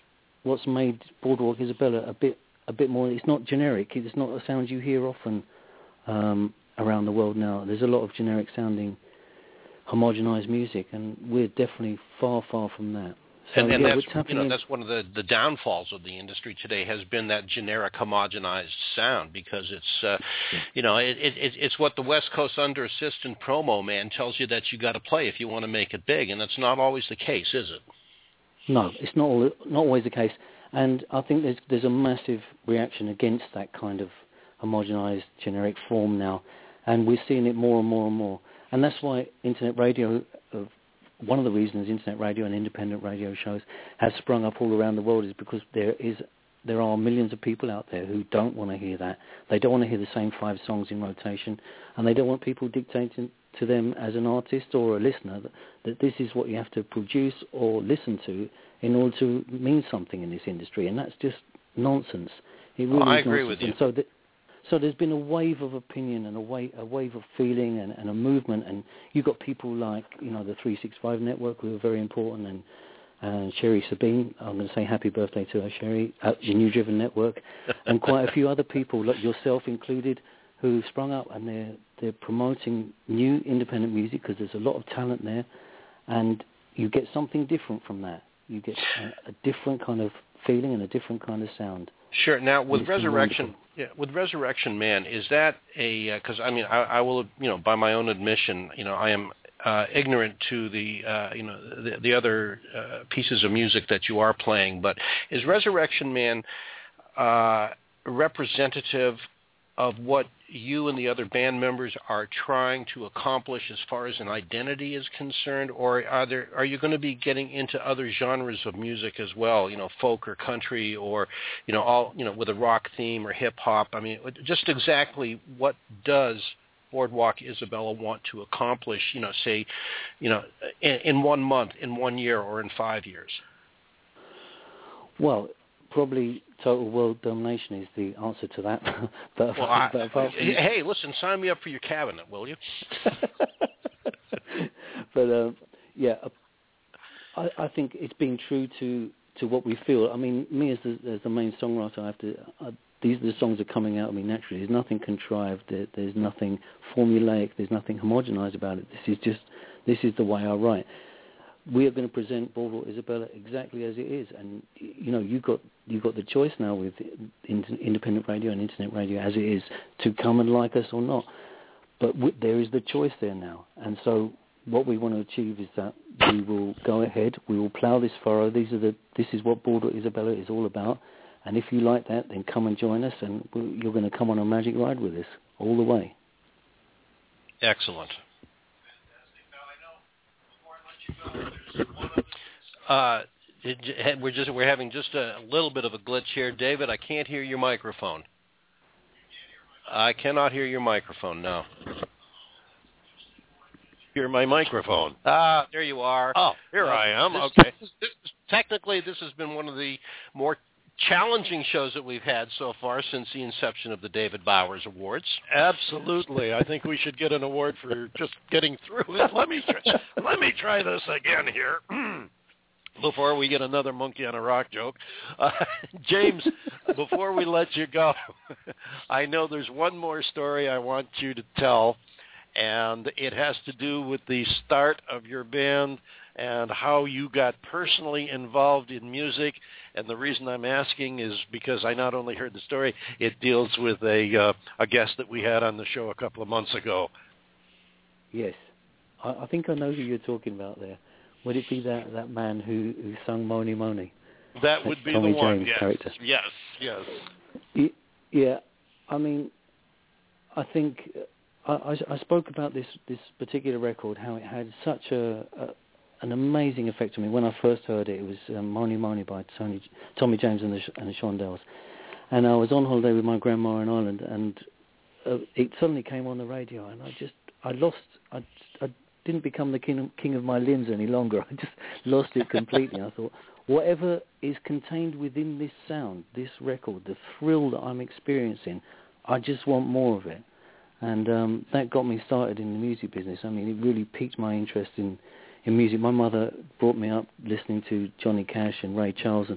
what's made Boardwalk Isabella a bit a bit more. It's not generic. It's not a sound you hear often um, around the world now. There's a lot of generic sounding, homogenized music, and we're definitely far, far from that. So, and and yeah, that's, you know, that's one of the, the downfalls of the industry today has been that generic homogenized sound, because it's, uh, you know, it, it, it's what the West Coast under assistant promo man tells you that you got to play if you want to make it big, and that's not always the case, is it? No, it's not all, not always the case, and I think there's there's a massive reaction against that kind of homogenized generic form now, and we're seeing it more and more and more, and that's why internet radio. Uh, One of the reasons internet radio and independent radio shows have sprung up all around the world is because there is there are millions of people out there who don't want to hear that. They don't want to hear the same five songs in rotation, and they don't want people dictating to them as an artist or a listener that, that this is what you have to produce or listen to in order to mean something in this industry, and that's just nonsense. It really oh, I is agree nonsense. with you. And so that, So there's been a wave of opinion and a wave, a wave of feeling and, and a movement, and you've got people like, you know, the three sixty-five Network, who are very important, and, and Sherry Sabine, I'm going to say happy birthday to her, Sherry, uh, the New Driven Network, and quite a few other people, like yourself included, who sprung up, and they're, they're promoting new independent music, because there's a lot of talent there, and you get something different from that. You get a, a different kind of feeling and a different kind of sound. Sure. Now, with Resurrection, yeah, with Resurrection Man, is that a? Because uh, I mean, I, I will, you know, by my own admission, you know, I am uh, ignorant to the, uh, you know, the, the other uh, pieces of music that you are playing. But is Resurrection Man uh, representative of what you and the other band members are trying to accomplish as far as an identity is concerned, or are there are you going to be getting into other genres of music as well, you know, folk or country, or, you know, all, you know, with a rock theme or hip hop? I mean, just exactly what does Boardwalk Isabella want to accomplish, you know, say, you know, in, in one month, in one year, or in five years? Well, probably total world domination is the answer to that. but, well, I, but apart from... Hey, listen, sign me up for your cabinet, will you? but um, yeah, I, I think it's being true to, to what we feel. I mean, me as the, as the main songwriter, I have to. I, these the songs are coming out of me naturally. There's nothing contrived. There, there's nothing formulaic. There's nothing homogenized about it. This is just this is the way I write. We are going to present Boardwalk Isabella exactly as it is, and you know, you got you got the choice now with independent radio and internet radio as it is to come and like us or not. But w- there is the choice there now, and so what we want to achieve is that we will go ahead, we will plough this furrow. These are the this is what Boardwalk Isabella is all about, and if you like that, then come and join us, and we'll, you're going to come on a magic ride with us all the way. Excellent. Uh, it, we're just we're having just a little bit of a glitch here, David. I can't hear your microphone. I cannot hear your microphone. No. Hear my microphone. Ah, there you are. Oh, here uh, I am. This, okay. This, this, technically, this has been one of the more challenging shows that we've had so far since the inception of the David Bowers Awards. Absolutely. I think we should get an award for just getting through it. Let me try, let me try this again here before we get another monkey on a rock joke. Uh, James, before we let you go, I know there's one more story I want you to tell, and it has to do with the start of your band and how you got personally involved in music. And the reason I'm asking is because I not only heard the story, it deals with a uh, a guest that we had on the show a couple of months ago. Yes. I, I think I know who you're talking about there. Would it be that, that man who, who sung Moni Moni? That would be Tommy the one, James yes. Character. Yes, yes. Yeah, I mean, I think I, I, I spoke about this, this particular record, how it had such a... a an amazing effect on me. When I first heard it, it was um, Moni Moni by Tony, Tommy James and the, and the Shondells. And I was on holiday with my grandma in Ireland, and uh, it suddenly came on the radio, and I just, I lost, I, I didn't become the king of, king of my limbs any longer. I just lost it completely. I thought, whatever is contained within this sound, this record, the thrill that I'm experiencing, I just want more of it. And um, that got me started in the music business. I mean, it really piqued my interest in in music. My mother brought me up listening to Johnny Cash and Ray Charles and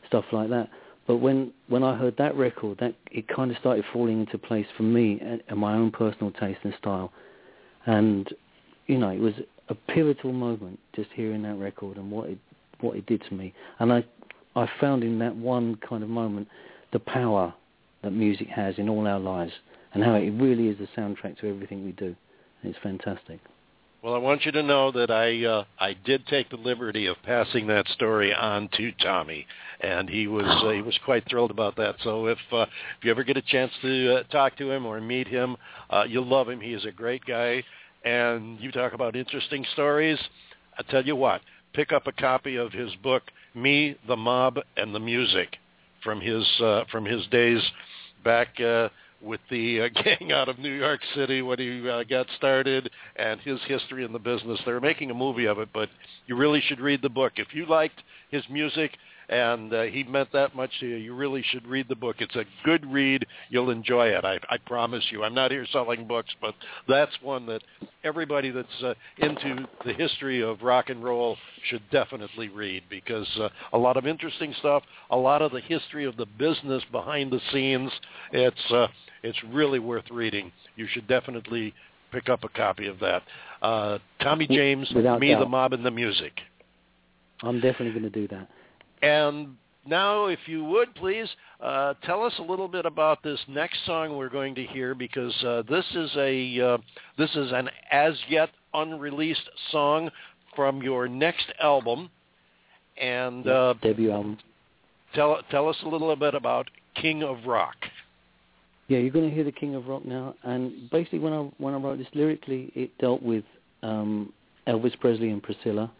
stuff like that. But when, when I heard that record, that it kind of started falling into place for me and, and my own personal taste and style. And, you know, it was a pivotal moment just hearing that record and what it what it did to me. And I I found in that one kind of moment the power that music has in all our lives and how it really is the soundtrack to everything we do. It's fantastic. Well, I want you to know that I uh, I did take the liberty of passing that story on to Tommy, and he was uh, he was quite thrilled about that. So if uh, if you ever get a chance to uh, talk to him or meet him, uh, you'll love him. He is a great guy, and you talk about interesting stories. I tell you what, pick up a copy of his book, Me, the Mob, and the Music, from his uh, from his days back. Uh, with the uh, gang out of New York City when he uh, got started, and his history in the business. They're making a movie of it, but you really should read the book. If you liked his music and uh, he meant that much to you, you really should read the book. It's a good read. You'll enjoy it, I, I promise you. I'm not here selling books, but that's one that everybody that's uh, into the history of rock and roll should definitely read, because uh, a lot of interesting stuff, a lot of the history of the business behind the scenes, it's uh, it's really worth reading. You should definitely pick up a copy of that. Uh, Tommy James, Without Me, doubt. the Mob, and the Music. I'm definitely going to do that. And now, if you would, please, uh, tell us a little bit about this next song we're going to hear, because uh, this is a uh, this is an as-yet unreleased song from your next album. And uh, debut album. Tell tell us a little bit about King of Rock. Yeah, you're going to hear the King of Rock now. And basically, when I when I wrote this lyrically, it dealt with um, Elvis Presley and Priscilla,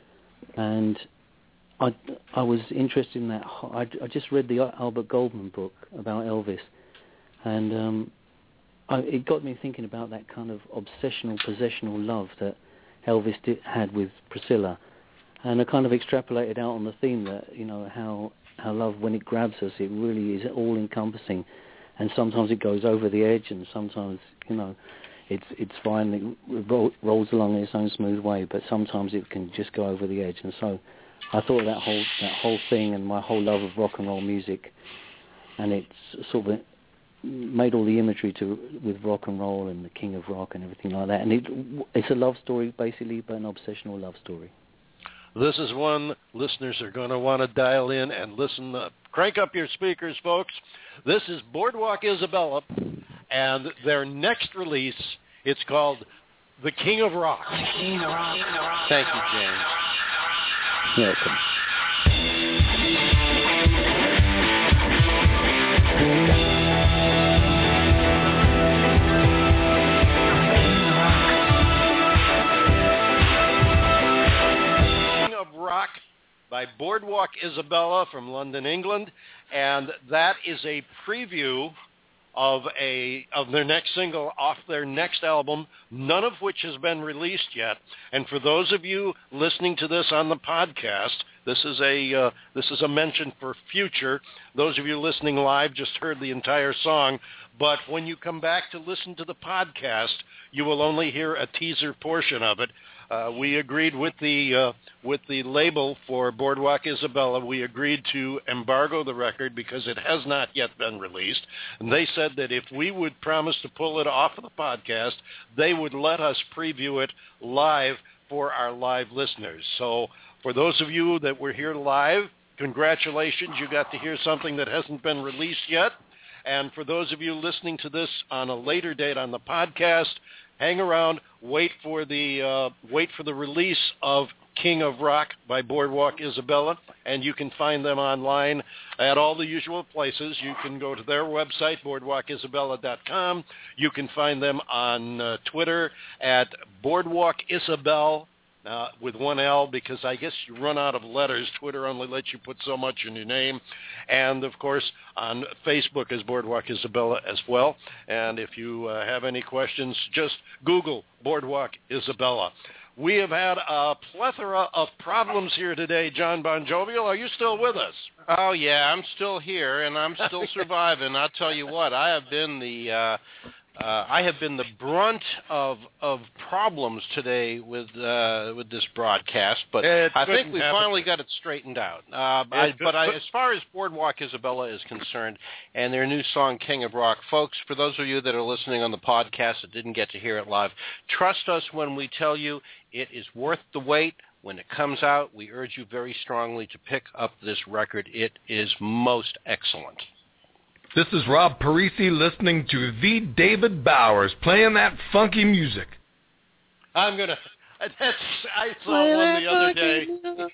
and I, I was interested in that. I, I just read the Albert Goldman book about Elvis, and um, I, it got me thinking about that kind of obsessional, possessional love that Elvis did, had with Priscilla, and I kind of extrapolated out on the theme that, you know, how how love, when it grabs us, it really is all-encompassing, and sometimes it goes over the edge, and sometimes, you know, it's it's fine, it ro- rolls along in its own smooth way, but sometimes it can just go over the edge, and so I thought that whole that whole thing and my whole love of rock and roll music, and it's sort of made all the imagery to with rock and roll and the King of Rock and everything like that. And it, it's a love story basically, but an obsessional love story. This is one listeners are going to want to dial in and listen. Uh, crank up your speakers, folks. This is Boardwalk Isabella, and their next release, it's called The King of Rock. King of Rock. Thank you, James. You're welcome. King of Rock by Boardwalk Isabella from London, England, and that is a preview of a of their next single off their next album, none of which has been released yet. And for those of you listening to this on the podcast, this is a uh, this is a mention for future. Those of you listening live just heard the entire song, but when you come back to listen to the podcast, you will only hear a teaser portion of it. Uh, we agreed with the uh, with the label for Boardwalk Isabella. We agreed to embargo the record because it has not yet been released. And they said that if we would promise to pull it off of the podcast, they would let us preview it live for our live listeners. So for those of you that were here live, congratulations. You got to hear something that hasn't been released yet. And for those of you listening to this on a later date on the podcast, hang around, wait for the uh, wait for the release of King of Rock by Boardwalk Isabella, and you can find them online at all the usual places. You can go to their website, boardwalk isabella dot com. You can find them on uh, Twitter at Boardwalk Isabel, uh, with one L, because I guess you run out of letters. Twitter only lets you put so much in your name. And, of course, on Facebook is Boardwalk Isabella as well. And if you uh, have any questions, just Google Boardwalk Isabella. We have had a plethora of problems here today, John Bon Jovial. Are you still with us? Oh, yeah, I'm still here, and I'm still surviving. I'll tell you what, I have been the uh, Uh, I have been the brunt of of problems today with uh, with this broadcast, but It I think we happen. finally got it straightened out. Uh, I, could, but I, but, as far as Boardwalk Isabella is concerned, and their new song "King of Rock," folks, for those of you that are listening on the podcast that didn't get to hear it live, trust us when we tell you it is worth the wait. When it comes out, we urge you very strongly to pick up this record. It is most excellent. This is Rob Parisi listening to the David Bowers playing that funky music. I'm gonna. That's. I saw one the other day.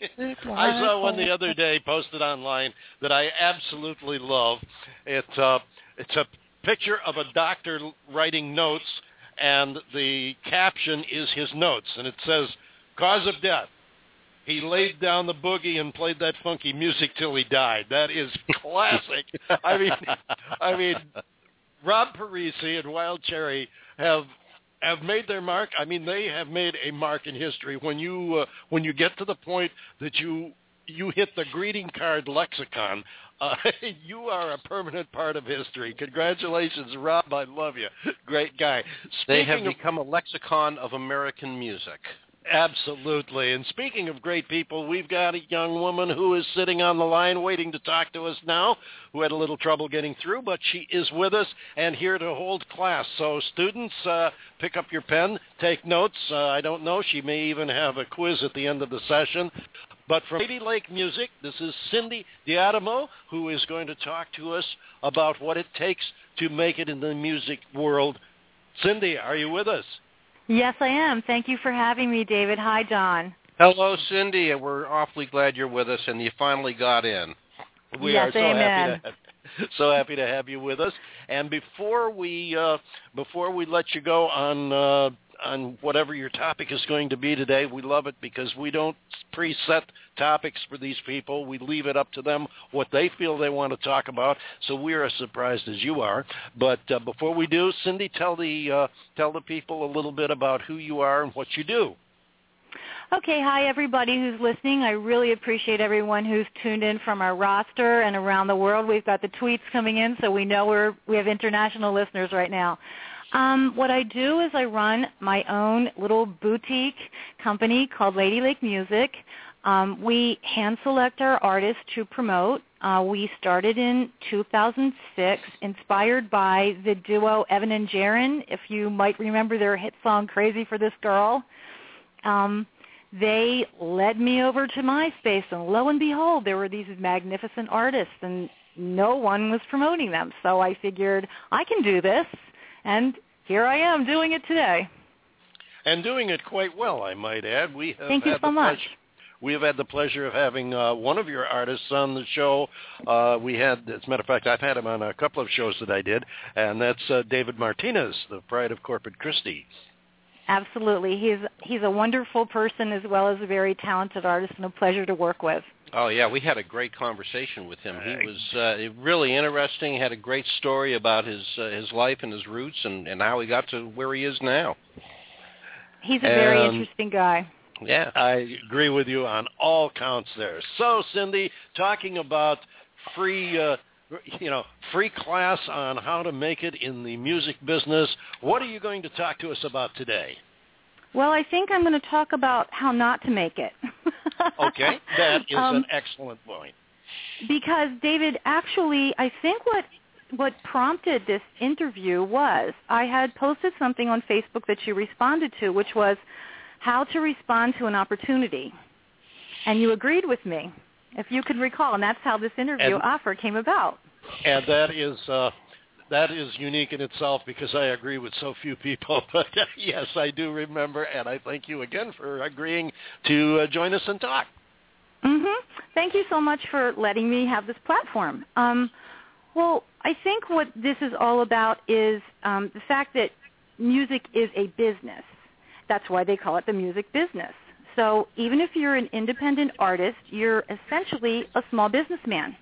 I saw one the other day posted online that I absolutely love. It's uh, it's a picture of a doctor writing notes, and the caption is his notes, and it says, "Cause of death. He laid down the boogie and played that funky music till he died." That is classic. I mean, I mean, Rob Parisi and Wild Cherry have have made their mark. I mean, they have made a mark in history. When you uh, when you get to the point that you you hit the greeting card lexicon, uh, you are a permanent part of history. Congratulations, Rob. I love you. Great guy. They have Speaking of- become a lexicon of American music. Absolutely. And speaking of great people, we've got a young woman who is sitting on the line waiting to talk to us now, who had a little trouble getting through, but she is with us and here to hold class. So students, uh, pick up your pen, take notes. Uh, I don't know, she may even have a quiz at the end of the session. But from Lady Lake Music, this is Cindy Diadamo, who is going to talk to us about what it takes to make it in the music world. Cindy, are you with us? Yes, I am. Thank you for having me, David. Hi, John. Hello, Cindy. We're awfully glad you're with us, and you finally got in. We yes, are so amen. happy to have, so happy to have you with us. And before we uh, before we let you go on uh, on whatever your topic is going to be today, we love it because we don't preset topics for these people. We leave it up to them what they feel they want to talk about. So we're as surprised as you are. But uh, before we do, Cindy, tell the uh, tell the people a little bit about who you are and what you do. Okay, hi everybody who's listening. I really appreciate everyone who's tuned in from our roster and around the world. We've got the tweets coming in, so we know we're we have international listeners right now. Um, what I do is I run my own little boutique company called Lady Lake Music. Um, we hand select our artists to promote. Uh, we started in two thousand six, inspired by the duo Evan and Jaron, if you might remember their hit song Crazy for This Girl. Um, they led me over to MySpace, and lo and behold, there were these magnificent artists, and no one was promoting them. So I figured, I can do this, and here I am doing it today. And doing it quite well, I might add. We have Thank you had so the much. pleasure, we have had the pleasure of having uh, one of your artists on the show. Uh, we had, as a matter of fact, I've had him on a couple of shows that I did, and that's uh, David Martinez, the pride of Corpus Christi. Absolutely. He's he's a wonderful person as well as a very talented artist and a pleasure to work with. Oh, yeah, we had a great conversation with him. He was uh, really interesting, had a great story about his uh, his life and his roots and, and how he got to where he is now. He's a very And- interesting guy. Yeah, I agree with you on all counts there. So, Cindy, talking about free, uh, you know, free class on how to make it in the music business, what are you going to talk to us about today? Well, I think I'm going to talk about how not to make it. Okay, that is um, an excellent point. Because, David, actually, I think what what prompted this interview was I had posted something on Facebook that you responded to, which was how to respond to an opportunity. And you agreed with me, if you could recall, and that's how this interview And- offer came about. And that is uh, that is unique in itself because I agree with so few people. But uh, yes, I do remember, and I thank you again for agreeing to uh, join us and talk. Mm-hmm. Thank you so much for letting me have this platform. Um, well, I think what this is all about is um, the fact that music is a business. That's why they call it the music business. So even if you're an independent artist, you're essentially a small businessman.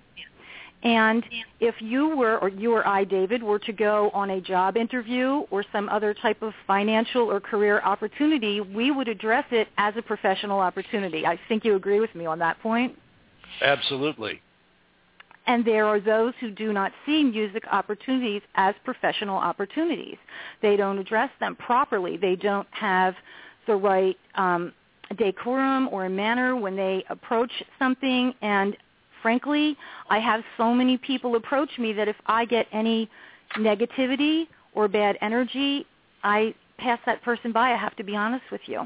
And if you were, or you or I, David, were to go on a job interview or some other type of financial or career opportunity, we would address it as a professional opportunity. I think you agree with me on that point. Absolutely. And there are those who do not see music opportunities as professional opportunities. They don't address them properly. They don't have the right um, decorum or manner when they approach something. And frankly, I have so many people approach me that if I get any negativity or bad energy, I pass that person by. I have to be honest with you.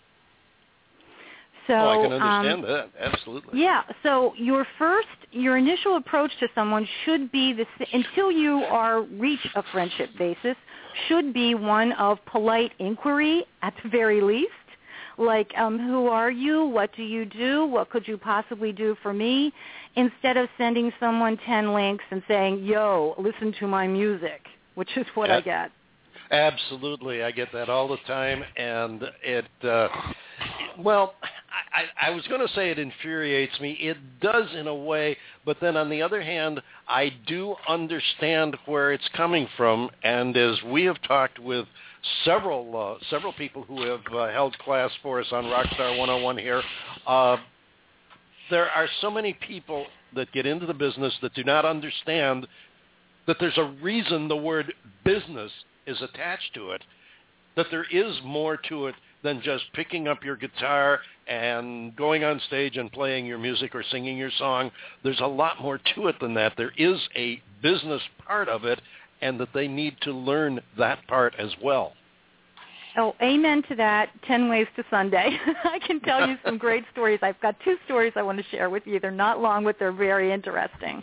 So, oh, I can understand um, that. Absolutely. Yeah. So your first, your initial approach to someone should be, the, until you are reach a friendship basis, should be one of polite inquiry at the very least. Like, um, who are you? What do you do? What could you possibly do for me? Instead of sending someone ten links and saying, yo, listen to my music, which is what yeah. I get. Absolutely. I get that all the time. And it, uh, well, I, I was going to say it infuriates me. It does in a way. But then on the other hand, I do understand where it's coming from. And as we have talked with several uh, several people who have uh, held class for us on Rockstar one oh one here, uh, there are so many people that get into the business that do not understand that there's a reason the word business is attached to it, that there is more to it than just picking up your guitar and going on stage and playing your music or singing your song. There's a lot more to it than that. There is a business part of it, and that they need to learn that part as well. Oh, amen to that. Ten Ways to Sunday. I can tell you some great stories. I've got two stories I want to share with you. They're not long, but they're very interesting.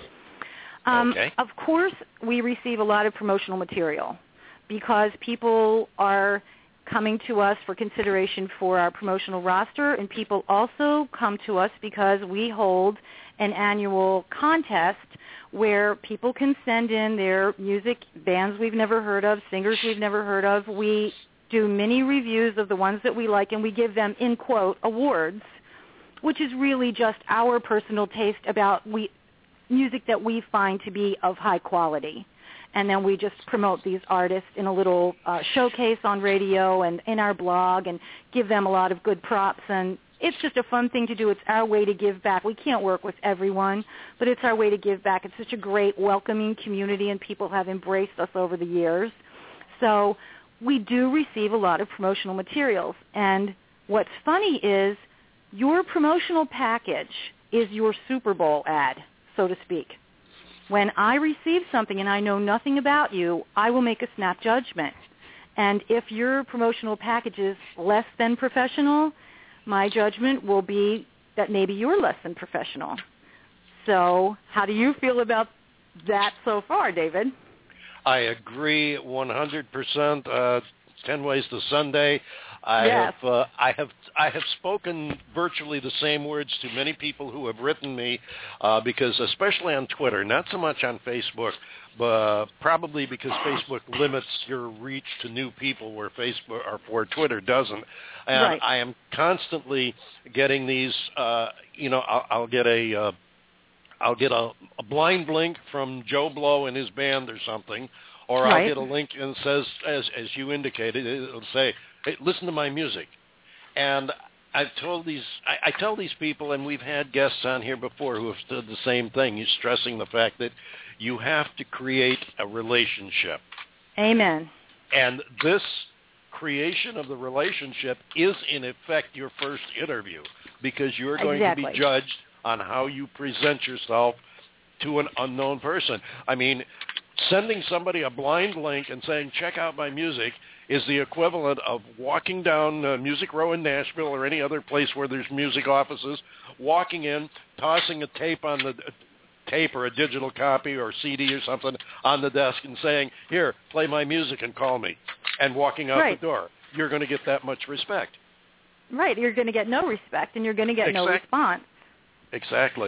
Um, okay. Of course, we receive a lot of promotional material because people are coming to us for consideration for our promotional roster, and people also come to us because we hold an annual contest where people can send in their music, bands we've never heard of, singers we've never heard of. We do mini reviews of the ones that we like, and we give them, in quote, awards, which is really just our personal taste about we music that we find to be of high quality. And then we just promote these artists in a little uh, showcase on radio and in our blog and give them a lot of good props. And it's just a fun thing to do. It's our way to give back. We can't work with everyone, but it's our way to give back. It's such a great, welcoming community, and people have embraced us over the years. So we do receive a lot of promotional materials. And what's funny is your promotional package is your Super Bowl ad, so to speak. When I receive something and I know nothing about you, I will make a snap judgment. And if your promotional package is less than professional, my judgment will be that maybe you're less than professional. So how do you feel about that so far, David? I agree one hundred percent. Uh, Ten Ways to Sunday. I yes. have uh, I have I have spoken virtually the same words to many people who have written me, uh, because especially on Twitter, not so much on Facebook, but probably because Facebook limits your reach to new people where Facebook or where Twitter doesn't. And right. I am constantly getting these. Uh, you know, I'll, I'll get a. Uh, I'll get a, a blind link from Joe Blow and his band or something, or right. I'll get a link and it says, as as you indicated, it'll say, hey, listen to my music. And I've told these, I, I tell these people, and we've had guests on here before who have said the same thing, you're stressing the fact that you have to create a relationship. Amen. And this creation of the relationship is, in effect, your first interview, because you're going exactly. to be judged on how you present yourself to an unknown person. I mean, sending somebody a blind link and saying, check out my music, is the equivalent of walking down uh, Music Row in Nashville or any other place where there's music offices, walking in, tossing a tape on the uh, tape or a digital copy or C D or something on the desk and saying, here, play my music and call me, and walking out right. the door. You're going to get that much respect. Right. You're going to get no respect, and you're going to get exactly. no response. Exactly.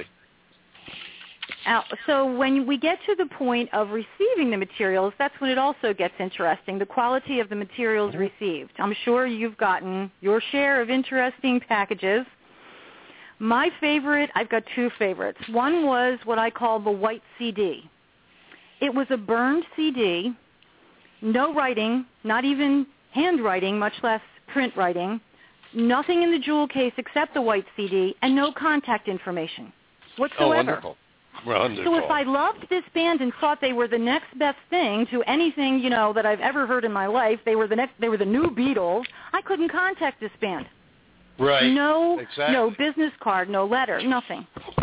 Now, so when we get to the point of receiving the materials, that's when it also gets interesting, the quality of the materials mm-hmm. received. I'm sure you've gotten your share of interesting packages. My favorite, I've got two favorites. One was what I call the white C D. It was a burned C D, no writing, not even handwriting, much less print writing, nothing in the jewel case except the white C D, and no contact information whatsoever. Oh, wonderful. Wonderful. So if I loved this band and thought they were the next best thing to anything, you know, that I've ever heard in my life, they were the next, they were the new Beatles, I couldn't contact this band. Right. No, exactly. no business card, no letter, nothing.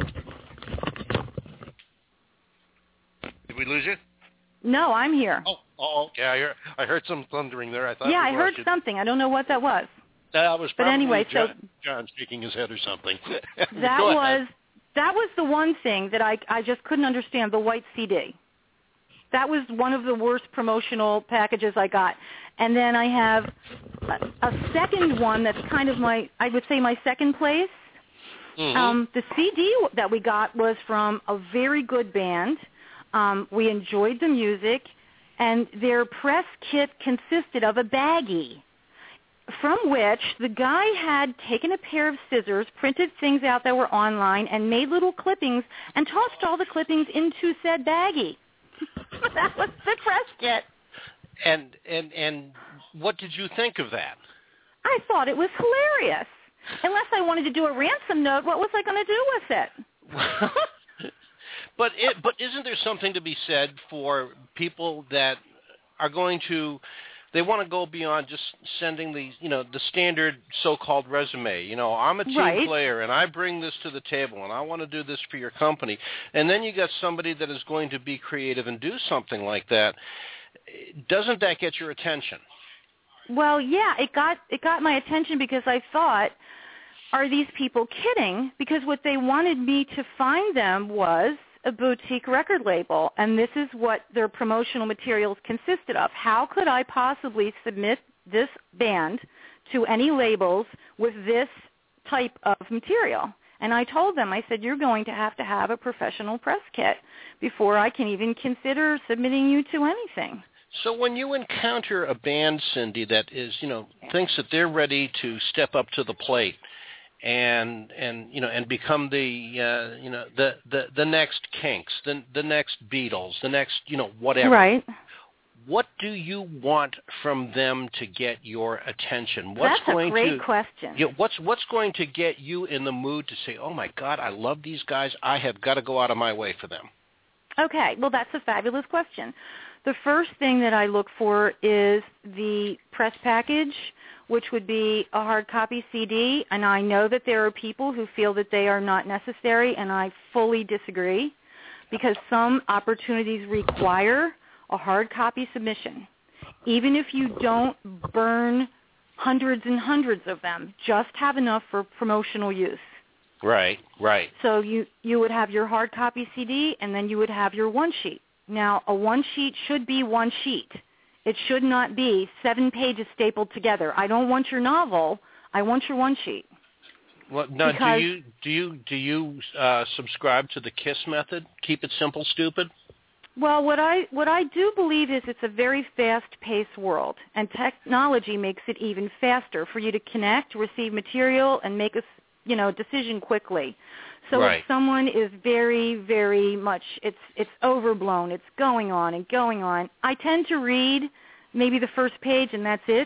Did we lose you? No, I'm here. Oh, oh, yeah, I heard, I heard some thundering there. I thought. Yeah, we I heard you. something. I don't know what that was. That was but probably anyway, John, so John shaking his head or something. that Go was ahead. that was the one thing that I I just couldn't understand, the white C D. That was one of the worst promotional packages I got. And then I have a, a second one that's kind of my, I would say my second place. Mm-hmm. Um, the C D that we got was from a very good band. Um, we enjoyed the music, and their press kit consisted of a baggie, from which the guy had taken a pair of scissors, printed things out that were online, and made little clippings, and tossed all the clippings into said baggie. That was the press kit. And and and what did you think of that? I thought it was hilarious. Unless I wanted to do a ransom note, what was I going to do with it? but it, but isn't there something to be said for people that are going to, they want to go beyond just sending the, you know, the standard so-called resume. You know, I'm a team right. player, and I bring this to the table, and I want to do this for your company. And then you got somebody that is going to be creative and do something like that. Doesn't that get your attention? Well, yeah, it got it got my attention because I thought, are these people kidding? Because what they wanted me to find them was a boutique record label, and this is what their promotional materials consisted of. How could I possibly submit this band to any labels with this type of material? And I told them, I said, you're going to have to have a professional press kit before I can even consider submitting you to anything. So when you encounter a band, Cindy, that is, you know, thinks that they're ready to step up to the plate and and you know and become the uh, you know the, the the next Kinks, the the next Beatles, the next you know whatever. Right. What do you want from them to get your attention? What's That's going a great to, question. You know, what's what's going to get you in the mood to say, "Oh my God, I love these guys. I have got to go out of my way for them." Okay, well, that's a fabulous question. The first thing that I look for is the press package, which would be a hard copy C D, and I know that there are people who feel that they are not necessary, and I fully disagree, because some opportunities require a hard copy submission. Even if you don't burn hundreds and hundreds of them, just have enough for promotional use. Right, right. So you, you would have your hard copy C D, and then you would have your one sheet. Now, a one sheet should be one sheet. It should not be seven pages stapled together. I don't want your novel. I want your one sheet. Well, now, because, do you do you do you uh, subscribe to the KISS method? Keep it simple, stupid. Well, what I what I do believe is it's a very fast-paced world, and technology makes it even faster for you to connect, receive material, and make a you know decision quickly. So right. if someone is very, very much, it's it's overblown, it's going on and going on, I tend to read maybe the first page and that's it.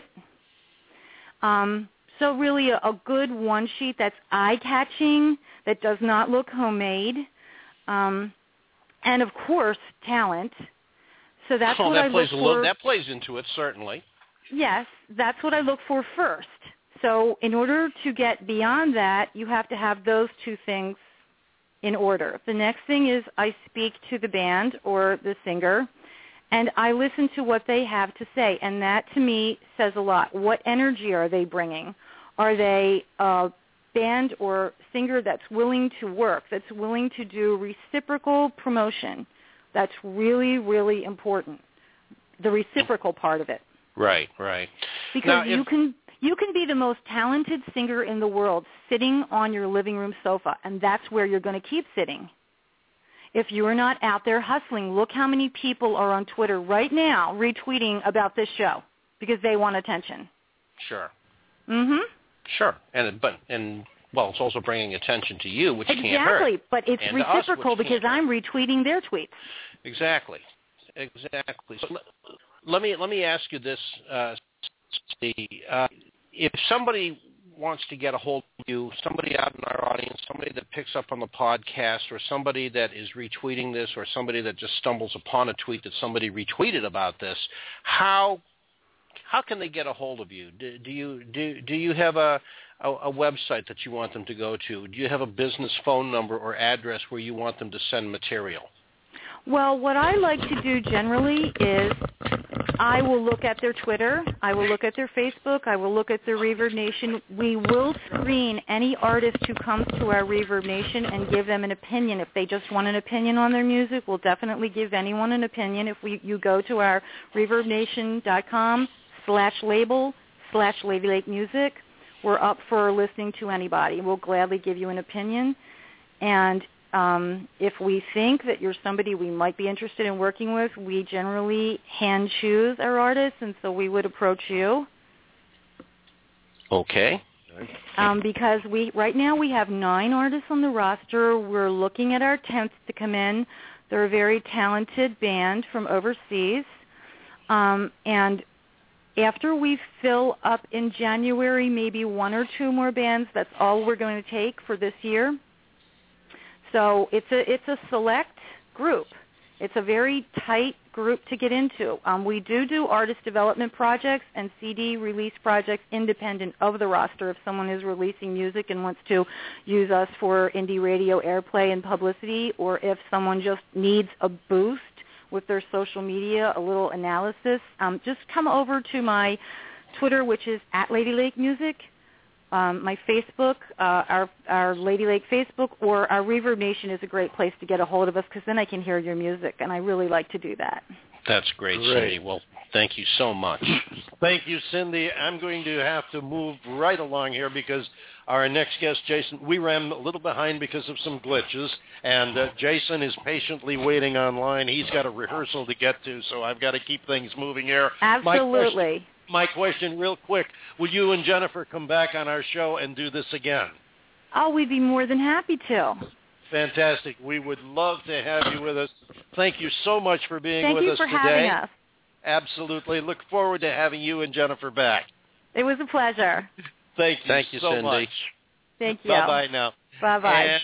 Um, so really a, a good one sheet that's eye-catching, that does not look homemade, um, and of course talent. So that's oh, what that I plays look a for. little, that plays into it, certainly. Yes, that's what I look for first. So in order to get beyond that, you have to have those two things in order. The next thing is I speak to the band or the singer, and I listen to what they have to say, and that to me says a lot. What energy are they bringing? Are they a band or singer that's willing to work, that's willing to do reciprocal promotion? That's really, really important, the reciprocal part of it. Right, right. Because now, you if, can you can be the most talented singer in the world sitting on your living room sofa, and that's where you're going to keep sitting. If you are not out there hustling, look how many people are on Twitter right now retweeting about this show because they want attention. Sure. Mhm. Sure. And but and well, it's also bringing attention to you, which exactly. can't hurt. Exactly, but it's and reciprocal us, because I'm retweeting their tweets. Exactly. Exactly. So let, let me let me ask you this, uh, uh, if somebody wants to get a hold of you, somebody out in our audience, somebody that picks up on the podcast, or somebody that is retweeting this, or somebody that just stumbles upon a tweet that somebody retweeted about this, how how can they get a hold of you? Do, do you do do you have a, a a website that you want them to go to? Do you have a business phone number or address where you want them to send material? Well, what I like to do generally is I will look at their Twitter, I will look at their Facebook, I will look at their Reverb Nation. We will screen any artist who comes to our Reverb Nation and give them an opinion. If they just want an opinion on their music, we'll definitely give anyone an opinion. If we, you go to our reverbnation.com slash label slash Lady Lake Music, we're up for listening to anybody. We'll gladly give you an opinion. And Um, if we think that you're somebody we might be interested in working with, we generally hand choose our artists, and so we would approach you. Okay. Um, because we right now we have nine artists on the roster. We're looking at our tenth to come in. They're a very talented band from overseas. Um, and after we fill up in January, maybe one or two more bands, that's all we're going to take for this year. So it's a it's a select group. It's a very tight group to get into. Um, we do do artist development projects and C D release projects independent of the roster. If someone is releasing music and wants to use us for indie radio airplay and publicity, or if someone just needs a boost with their social media, a little analysis, um, just come over to my Twitter, which is at Lady Lake Music. Um, my Facebook, uh, our our Lady Lake Facebook, or our Reverb Nation is a great place to get a hold of us, because then I can hear your music, and I really like to do that. That's great, great, Cindy. Well, thank you so much. Thank you, Cindy. I'm going to have to move right along here because our next guest, Jason, we ran a little behind because of some glitches, and uh, Jason is patiently waiting online. He's got a rehearsal to get to, so I've got to keep things moving here. Absolutely. My question, real quick, will you and Jennifer come back on our show and do this again? Oh, we'd be more than happy to. Fantastic. We would love to have you with us. Thank you so much for being Thank with us today. Thank you for having us. Absolutely. Look forward to having you and Jennifer back. It was a pleasure. Thank you, Thank you so Cindy. much. Thank you. Bye-bye now. Bye-bye. And,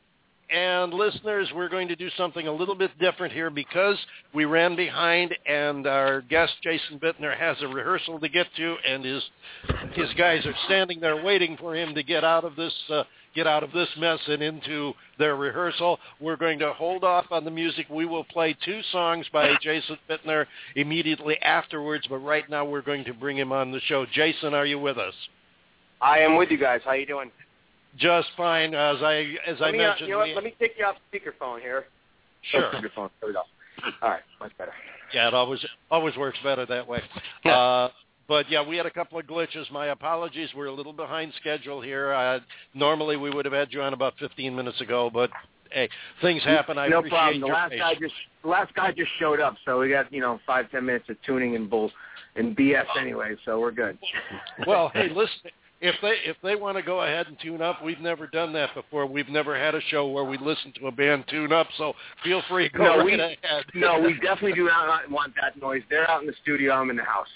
and listeners, we're going to do something a little bit different here because we ran behind, and our guest, Jason Bittner, has a rehearsal to get to, and his his guys are standing there waiting for him to get out of this uh, get out of this mess and into their rehearsal. We're going to hold off on the music. We will play two songs by Jason Bittner immediately afterwards, but right now we're going to bring him on the show. Jason, are you with us? I am with you guys. How you doing? Just fine. As I as let I me, mentioned, uh, you know what, we, let me take you off speakerphone here. Sure. Oh, speakerphone. There we go. All right, much better. Yeah, it always always works better that way. Yeah. Uh, but yeah, we had a couple of glitches. My apologies. We're a little behind schedule here. Uh, normally we would have had you on about fifteen minutes ago, but hey, things happen. I no appreciate problem. The your last patience. guy just the last guy just showed up, so we got you know five ten minutes of tuning and bull and B S anyway, so we're good. Well, hey, listen. If they if they want to go ahead and tune up, we've never done that before. We've never had a show where we listen to a band tune up, so feel free to go no, right we, ahead. No, we definitely do not want that noise. They're out in the studio. I'm in the house.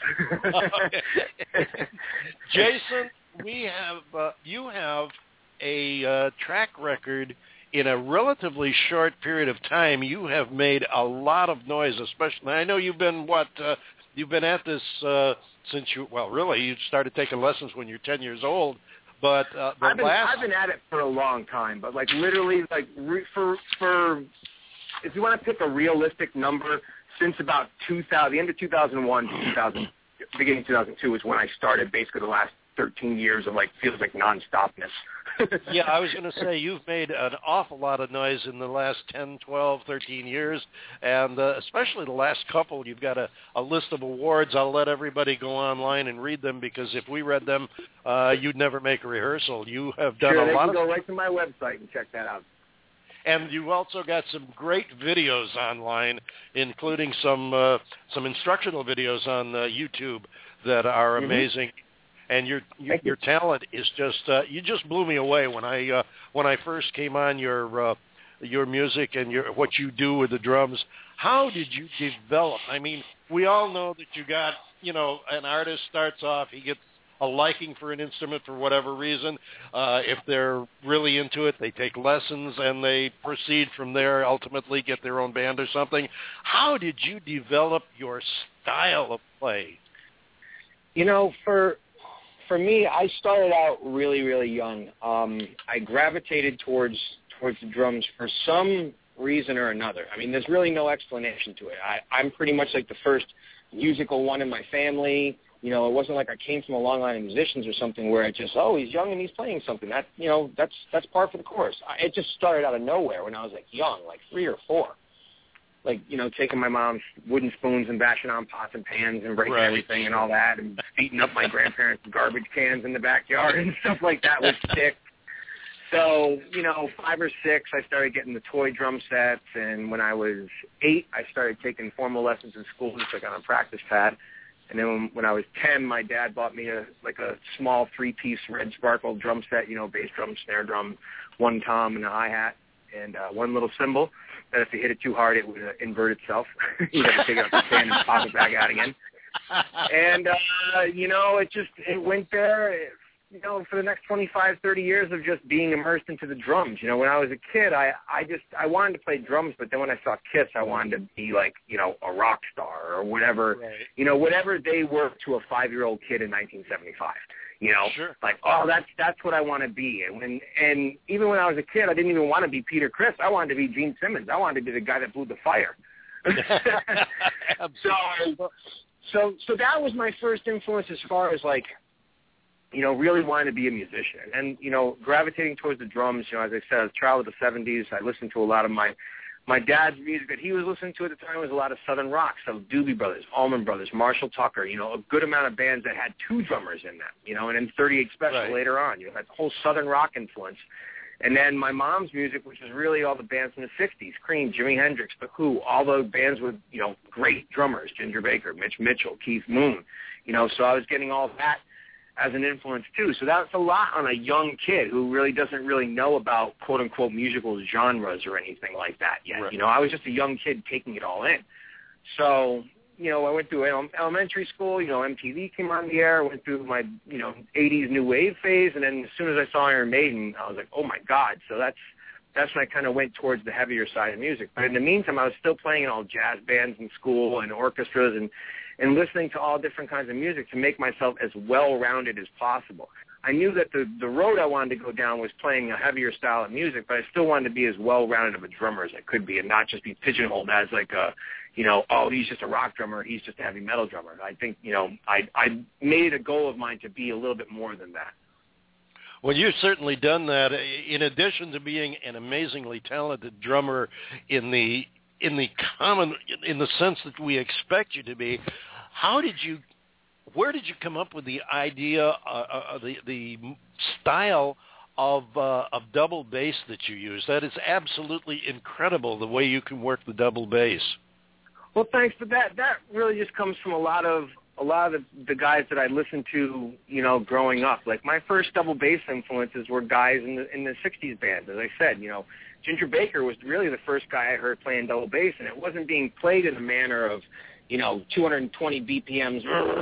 Jason, we have uh, you have a uh, track record in a relatively short period of time. You have made a lot of noise, especially. I know you've been what uh, you've been at this. Uh, Since you, well, really, you started taking lessons when you're ten years old, but uh, the I've been last... I've been at it for a long time, but like literally, like re, for for if you want to pick a realistic number, since about two thousand, the end of two thousand one to two thousand, beginning of two thousand two is when I started. Basically, the last thirteen years of like feels like nonstopness. Yeah, I was going to say you've made an awful lot of noise in the last ten, twelve, thirteen years, and uh, especially the last couple. You've got a, a list of awards. I'll let everybody go online and read them because if we read them, uh, you'd never make a rehearsal. You have done sure, a they lot can of... go right to my website and check that out. And you've also got some great videos online, including some uh, some instructional videos on uh, YouTube that are Mm-hmm. amazing. And your your, your talent is just uh, you just blew me away when I uh, when I first came on your uh, your music and your what you do with the drums. How did you develop? I mean, we all know that you got you know an artist starts off, he gets a liking for an instrument for whatever reason. Uh, if they're really into it, they take lessons and they proceed from there, ultimately get their own band or something. How did you develop your style of play? You know, for for me, I started out really, really young. Um, I gravitated towards towards the drums for some reason or another. I mean, there's really no explanation to it. I, I'm pretty much like the first musical one in my family. You know, it wasn't like I came from a long line of musicians or something where it just, oh, he's young and he's playing something. That, you know, that's that's par for the course. I, it just started out of nowhere when I was, like, young, like three or four. Like, you know, taking my mom's wooden spoons and bashing on pots and pans and breaking right. everything and all that, and beating up my grandparents' garbage cans in the backyard and stuff like that with sticks. So, you know, five or six, I started getting the toy drum sets, and when I was eight, I started taking formal lessons in school, just like on a practice pad. And then when I was ten, my dad bought me a like a small three-piece red sparkle drum set, you know, bass drum, snare drum, one tom, and a hi-hat, and uh, one little cymbal that if you hit it too hard, it would uh, invert itself. You'd have to take it out the stand and pop it back out again. And, uh, you know, it just it went there. It, you know, for the next twenty-five, thirty years of just being immersed into the drums. You know, when I was a kid, I, I just, I wanted to play drums, but then when I saw Kiss, I wanted to be like, you know, a rock star or whatever, right. you know, whatever they were to a five-year-old kid in nineteen seventy-five. You know, sure. like, oh, that's that's what I want to be. And when, and even when I was a kid, I didn't even want to be Peter Criss. I wanted to be Gene Simmons. I wanted to be the guy that blew the fire. so, so, so that was my first influence as far as like, you know, really wanting to be a musician. And, you know, gravitating towards the drums, you know, as I said, I was a child of the seventies. I listened to a lot of my, my dad's music that he was listening to at the time was a lot of Southern rock, so Doobie Brothers, Allman Brothers, Marshall Tucker, you know, a good amount of bands that had two drummers in them, you know, and then thirty-eight Special right. later on. You know, that whole Southern rock influence. And then my mom's music, which was really all the bands from the sixties, Cream, Jimi Hendrix, The Who, all those bands with, you know, great drummers, Ginger Baker, Mitch Mitchell, Keith Moon, you know, so I was getting all that as an influence too. So that's a lot on a young kid who really doesn't really know about quote-unquote musical genres or anything like that yet. Right. You know, I was just a young kid taking it all in. So, you know, I went through elementary school, you know, M T V came on the air, I went through my, you know, eighties new wave phase, and then as soon as I saw Iron Maiden, I was like, oh my God. So that's that's when I kind of went towards the heavier side of music. But in the meantime, I was still playing in all jazz bands in school and orchestras and and listening to all different kinds of music to make myself as well-rounded as possible. I knew that the, the road I wanted to go down was playing a heavier style of music, but I still wanted to be as well-rounded of a drummer as I could be and not just be pigeonholed as like a, you know, oh, he's just a rock drummer, he's just a heavy metal drummer. I think, you know, I, I made it a goal of mine to be a little bit more than that. Well, you've certainly done that. In addition to being an amazingly talented drummer in the in the common, in the sense that we expect you to be, how did you, where did you come up with the idea, uh, uh, the the style of uh, of double bass that you use? That is absolutely incredible, the way you can work the double bass. Well, thanks for that. That really just comes from a lot of a lot of the guys that I listened to, you know, growing up. Like my first double bass influences were guys in the in the sixties bands, as I said. You know, Ginger Baker was really the first guy I heard playing double bass, and it wasn't being played in a manner of, you know, two hundred twenty B P Ms,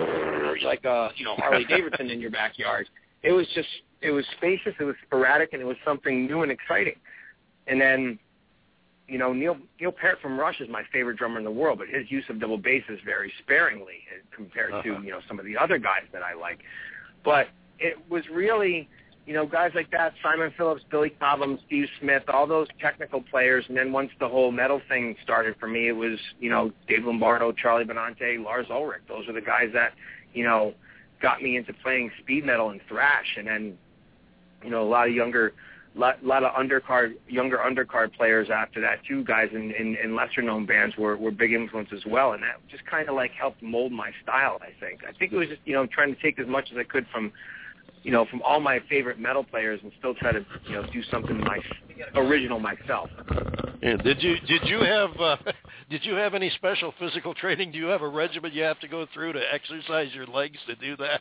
like a, you know, Harley Davidson in your backyard. It was just, it was spacious, it was sporadic, and it was something new and exciting. And then, you know, Neil Neil Peart from Rush is my favorite drummer in the world, but his use of double bass is very sparingly compared uh-huh. to, you know, some of the other guys that I like. But it was really, you know, guys like that, Simon Phillips, Billy Cobham, Steve Smith, all those technical players. And then once the whole metal thing started for me, it was, you know, Dave Lombardo, Charlie Benante, Lars Ulrich. Those are the guys that, you know, got me into playing speed metal and thrash. And then, you know, a lot of younger lot, lot of undercard, younger undercard players after that too. Guys in, in, in lesser known bands were, were big influence as well, and that just kind of like helped mold my style. I think. I think it was just, you know, trying to take as much as I could from, you know, from all my favorite metal players and still try to, you know, do something my original myself. Yeah. Did you did you have uh, did you have any special physical training? Do you have a regimen you have to go through to exercise your legs to do that?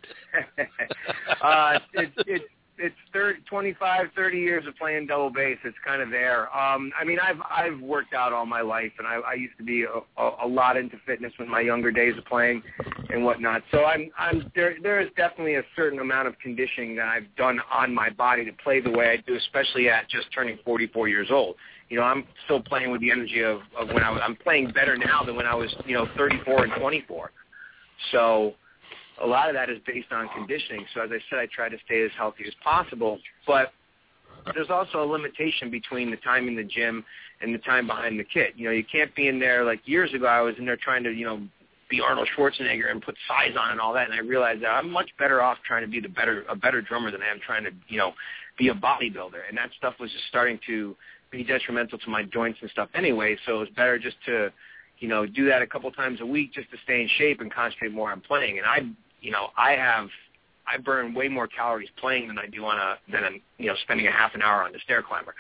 uh, it, it, it's thirty, twenty-five, thirty years of playing double bass. It's kind of there. Um, I mean, I've I've worked out all my life, and I, I used to be a, a, a lot into fitness in my younger days of playing. and whatnot. So I'm, I'm there. There is definitely a certain amount of conditioning that I've done on my body to play the way I do, especially at just turning forty-four years old. You know, I'm still playing with the energy of, of when I was. I'm playing better now than when I was, you know, thirty-four and twenty-four. So a lot of that is based on conditioning. So as I said, I try to stay as healthy as possible. But there's also a limitation between the time in the gym and the time behind the kit. You know, you can't be in there like years ago. I was in there trying to, you know, be Arnold Schwarzenegger and put size on and all that, and I realized that I'm much better off trying to be the better a better drummer than I am trying to, you know, be a bodybuilder. And that stuff was just starting to be detrimental to my joints and stuff anyway. So it was better just to, you know, do that a couple times a week just to stay in shape and concentrate more on playing. And I, you know, I have I burn way more calories playing than I do on a than I'm, you know, spending a half an hour on the stair climber.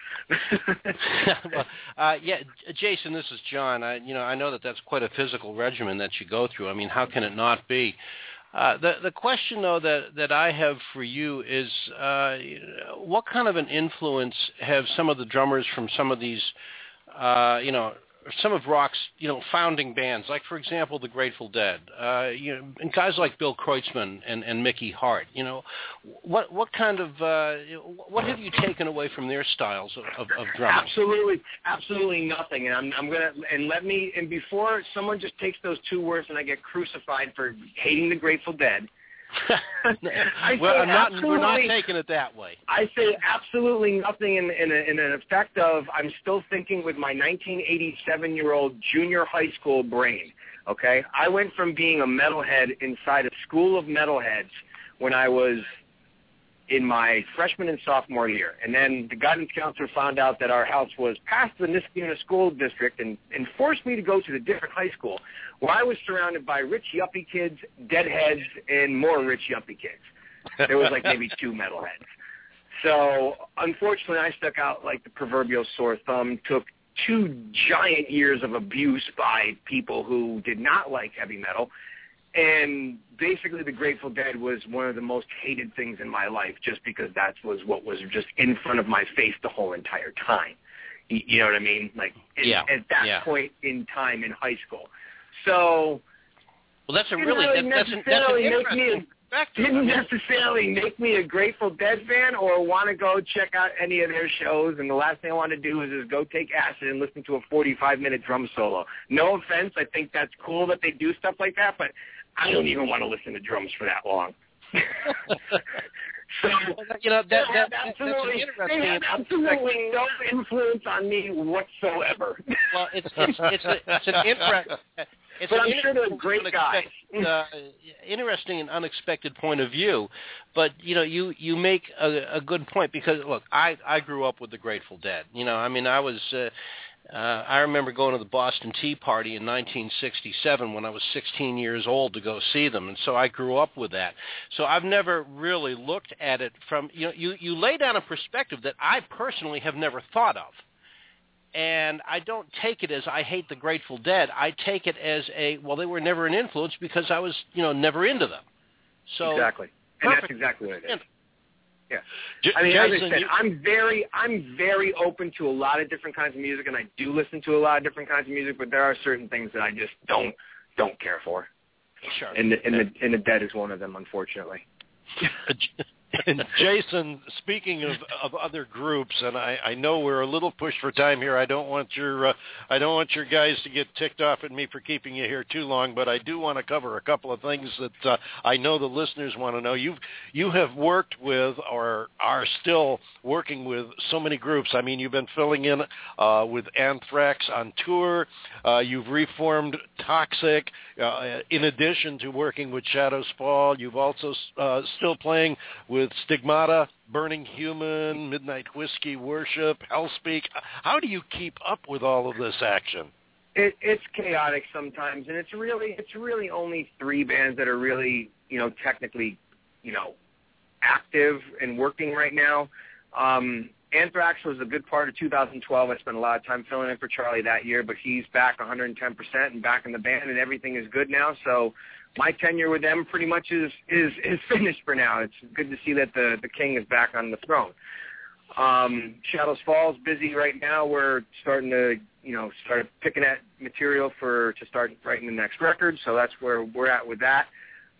well, uh, yeah, Jason, this is John. I, you know, I know that that's quite a physical regimen that you go through. I mean, how can it not be? Uh, the the question though that that I have for you is, uh, what kind of an influence have some of the drummers from some of these, uh, you know, some of rock's, you know, founding bands, like, for example, the Grateful Dead, uh, you know, and guys like Bill Kreutzmann and, and Mickey Hart, you know, what what kind of, uh, what have you taken away from their styles of, of, of drumming? Absolutely, absolutely nothing. And I'm, I'm going to, and let me, and before someone just takes those two words and I get crucified for hating the Grateful Dead, I well, I'm not, absolutely, we're not taking it that way. I say absolutely nothing in, in, a, in an effect of I'm still thinking with my nineteen eighty-seven-year-old junior high school brain, okay? I went from being a metalhead inside a school of metalheads when I was in my freshman and sophomore year. And then the guidance counselor found out that our house was past the Niskayuna school district and, and forced me to go to the different high school where I was surrounded by rich yuppie kids, deadheads, and more rich yuppie kids. There was like maybe two metalheads. So unfortunately, I stuck out like the proverbial sore thumb, took two giant years of abuse by people who did not like heavy metal. And basically the Grateful Dead was one of the most hated things in my life just because that was what was just in front of my face the whole entire time. You, you know what I mean? Like in, yeah. at that yeah. point in time in high school. So well, that's a didn't really, really that, necessarily that's an, that's an make me a, didn't necessarily make me a Grateful Dead fan or want to go check out any of their shows. And the last thing I want to do is, is go take acid and listen to a forty-five minute drum solo. No offense, I think that's cool that they do stuff like that, but I don't even want to listen to drums for that long. So, you know, that, that, they have that, absolutely, that's an they have absolutely no influence on me whatsoever. Well, it's it's it's, a, it's an interesting. It's but an I'm sure they're great guys. uh, interesting and unexpected point of view, but you know, you you make a, a good point because look, I I grew up with the Grateful Dead. You know, I mean, I was. Uh, Uh, I remember going to the Boston Tea Party in nineteen sixty-seven when I was sixteen years old to go see them, and so I grew up with that. So I've never really looked at it from, you know, you, you lay down a perspective that I personally have never thought of. And I don't take it as I hate the Grateful Dead. I take it as a, well, they were never an influence because I was, you know, never into them. So exactly. And perfect. That's exactly what it is. Yeah. J- I mean, Jason, as I said, you... I'm very, I'm very open to a lot of different kinds of music, and I do listen to a lot of different kinds of music. But there are certain things that I just don't, don't care for. Sure. And the, and the, and the Dead is one of them, unfortunately. And Jason, speaking of, of other groups, and I, I know we're a little pushed for time here. I don't want your uh, I don't want your guys to get ticked off at me for keeping you here too long, but I do want to cover a couple of things that uh, I know the listeners want to know. You've you have worked with or are still working with so many groups. I mean, you've been filling in uh, with Anthrax on tour. Uh, you've reformed Toxic. Uh, in addition to working with Shadows Fall, you've also uh, still playing with Stigmata, Burning Human, Midnight Whiskey Worship, Hellspeak. How do you keep up with all of this action? It, it's chaotic sometimes, and it's really it's really only three bands that are really, you know, technically, you know, active and working right now. Um, Anthrax was a good part of two thousand twelve. I spent a lot of time filling in for Charlie that year, but he's back one hundred ten percent and back in the band, and everything is good now. So my tenure with them pretty much is, is, is finished for now. It's good to see that the, the king is back on the throne. Um, Shadows Fall's busy right now. We're starting to, you know, start picking at material for to start writing the next record, so that's where we're at with that.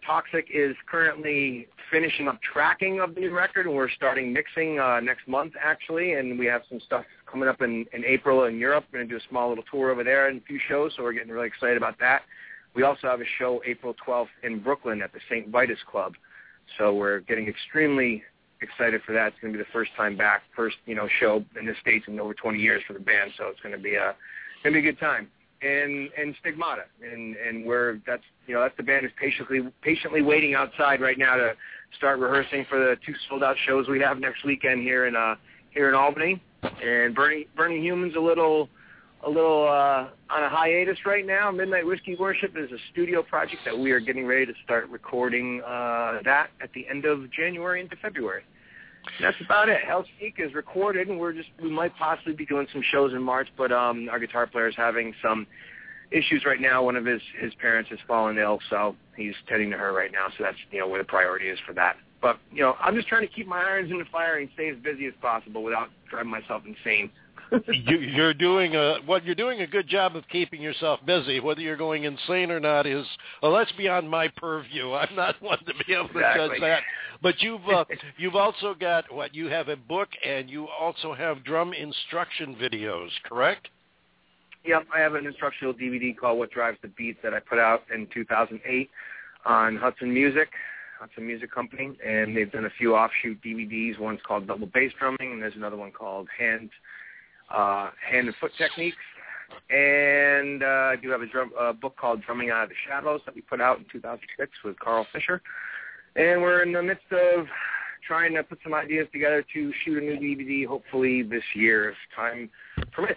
Toxic is currently finishing up tracking of the new record, and we're starting mixing uh, next month, actually, and we have some stuff coming up in, in April in Europe. We're going to do a small little tour over there and a few shows, so we're getting really excited about that. We also have a show April twelfth in Brooklyn at the Saint Vitus Club, so we're getting extremely excited for that. It's going to be the first time back, first you know show in the States in over twenty years for the band, so it's going to be a going to be a good time. And and Stigmata, and and we're that's you know that's the band is patiently patiently waiting outside right now to start rehearsing for the two sold out shows we have next weekend here in uh here in Albany. And Burning Burning Humans a little a little uh, on a hiatus right now. Midnight Whiskey Worship is a studio project that we are getting ready to start recording uh, that at the end of January into February. And that's about it. Hellspeak is recorded, and we're just we might possibly be doing some shows in March, but um, our guitar player is having some issues right now. One of his, his parents has fallen ill, so he's tending to her right now. So that's you know where the priority is for that. But you know, I'm just trying to keep my irons in the fire and stay as busy as possible without driving myself insane. you, you're doing a what you're doing a good job of keeping yourself busy. Whether you're going insane or not is well, that's beyond my purview. I'm not one to be able to exactly. judge that. But you've uh, you've also got what you have a book, and you also have drum instruction videos, correct? Yep, I have an instructional D V D called "What Drives the Beat" that I put out in two thousand eight on Hudson Music. Hudson Music Company, and they've done a few offshoot D V Ds. One's called Double Bass Drumming, and there's another one called Hand uh, Hand and Foot Techniques. And uh, I do have a drum, uh, book called Drumming Out of the Shadows that we put out in two thousand six with Carl Fisher. And we're in the midst of trying to put some ideas together to shoot a new D V D, hopefully this year, if time permits.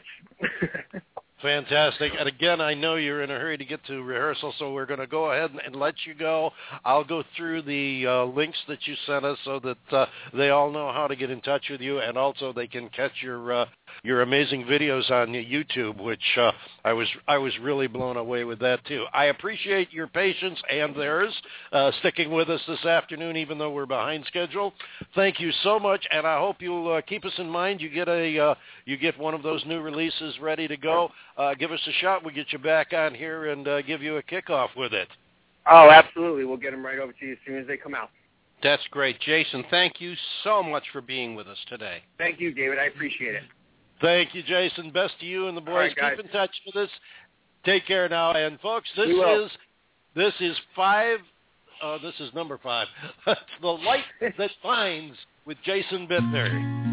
Fantastic. And again, I know you're in a hurry to get to rehearsal, so we're going to go ahead and, and let you go. I'll go through the uh, links that you sent us so that uh, they all know how to get in touch with you, and also they can catch your uh, your amazing videos on YouTube, which uh, I was I was really blown away with that too. I appreciate your patience and theirs uh, sticking with us this afternoon, even though we're behind schedule. Thank you so much, and I hope you'll uh, keep us in mind. You get a uh, you get one of those new releases ready to go. Uh, give us a shot. We'll get you back on here and uh, give you a kickoff with it. Oh, absolutely. We'll get them right over to you as soon as they come out. That's great. Jason, thank you so much for being with us today. Thank you, David. I appreciate it. Thank you, Jason. Best to you and the boys. Right, Keep in touch with us. Take care now. And, folks, this We will. is this is five. Uh, this is number five. It's The Light That Finds with Jason Bittner.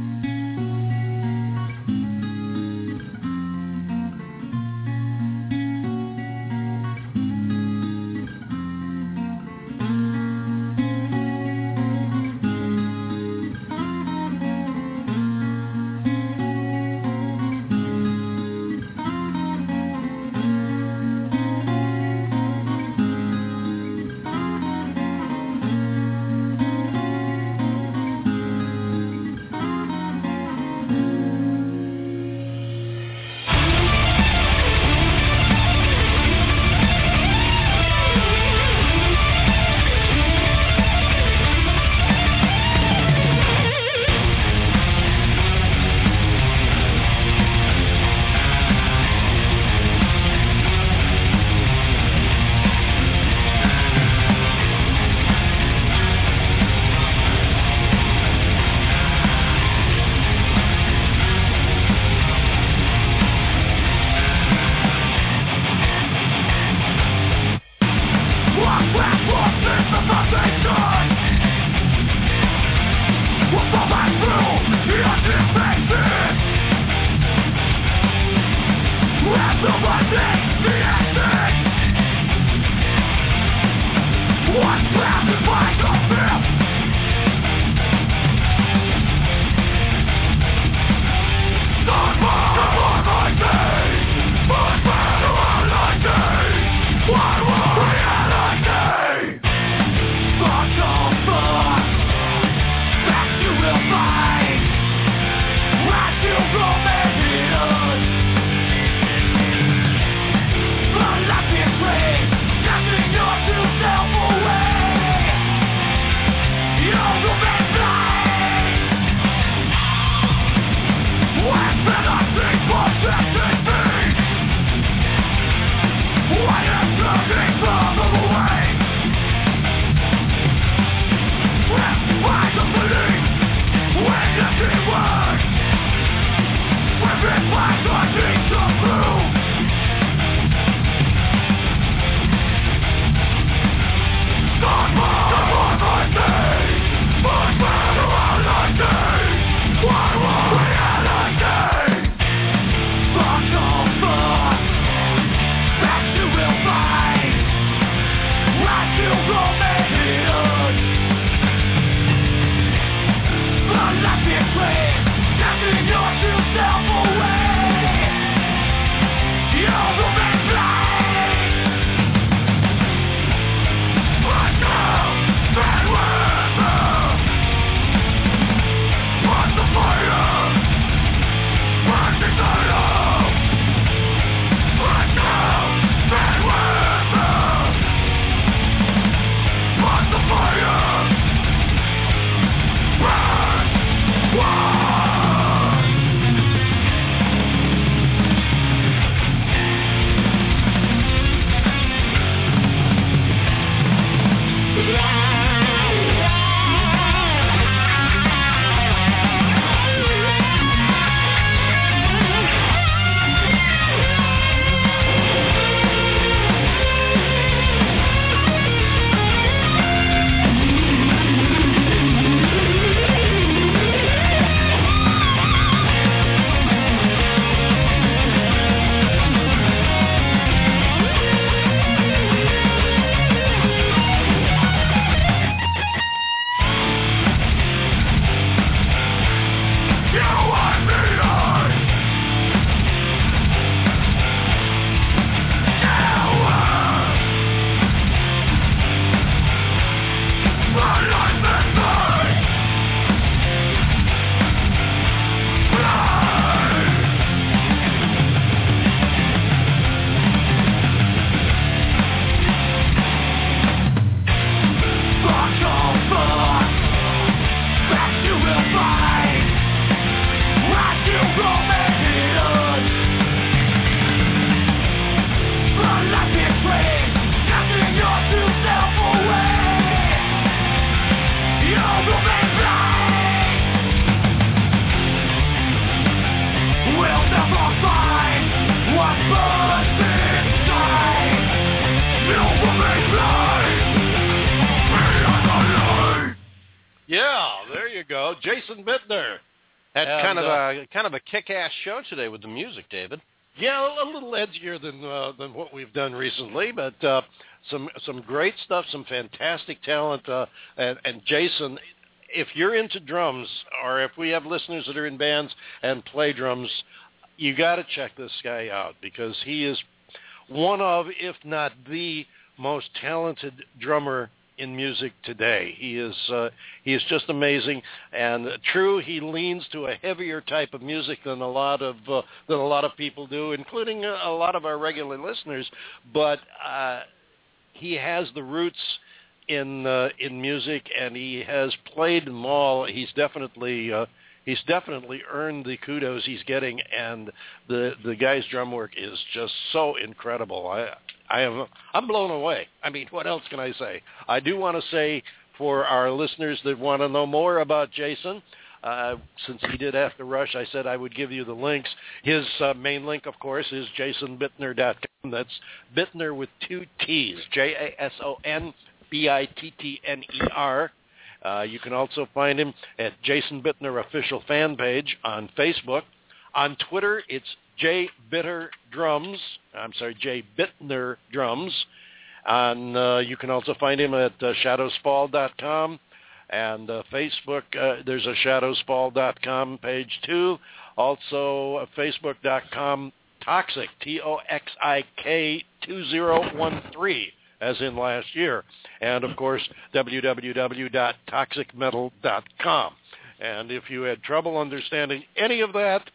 you go. Jason Bittner. Had And, kind of uh, a kind of a kick-ass show today with the music, David. Yeah, a little edgier than uh, than what we've done recently, but uh, some some great stuff, some fantastic talent, uh, and, and Jason. If you're into drums, or if we have listeners that are in bands and play drums, you got to check this guy out because he is one of, if not the most talented drummer in music today. He is uh, he is just amazing, and uh, true, he leans to a heavier type of music than a lot of uh, than a lot of people do, including a, a lot of our regular listeners. But uh, he has the roots in uh, in music, and he has played them all. He's definitely uh, he's definitely earned the kudos he's getting, and the the guy's drum work is just so incredible. I I am I'm blown away. I mean, what else can I say? I do want to say for our listeners that want to know more about Jason, uh, since he did have to rush, I said I would give you the links. His uh, main link, of course, is jason bittner dot com. That's Bittner with two T's, J A S O N B I T T N E R. Uh, you can also find him at Jason Bittner Official Fan Page on Facebook. On Twitter, it's J Bitter Drums. I'm sorry, J Bittner Drums. And uh, you can also find him at uh, shadows fall dot com. And uh, Facebook, uh, there's a shadows fall dot com page too. Also, uh, facebook dot com Toxic, T O X I K two zero one three, as in last year. And, of course, w w w dot toxic metal dot com. And if you had trouble understanding any of that,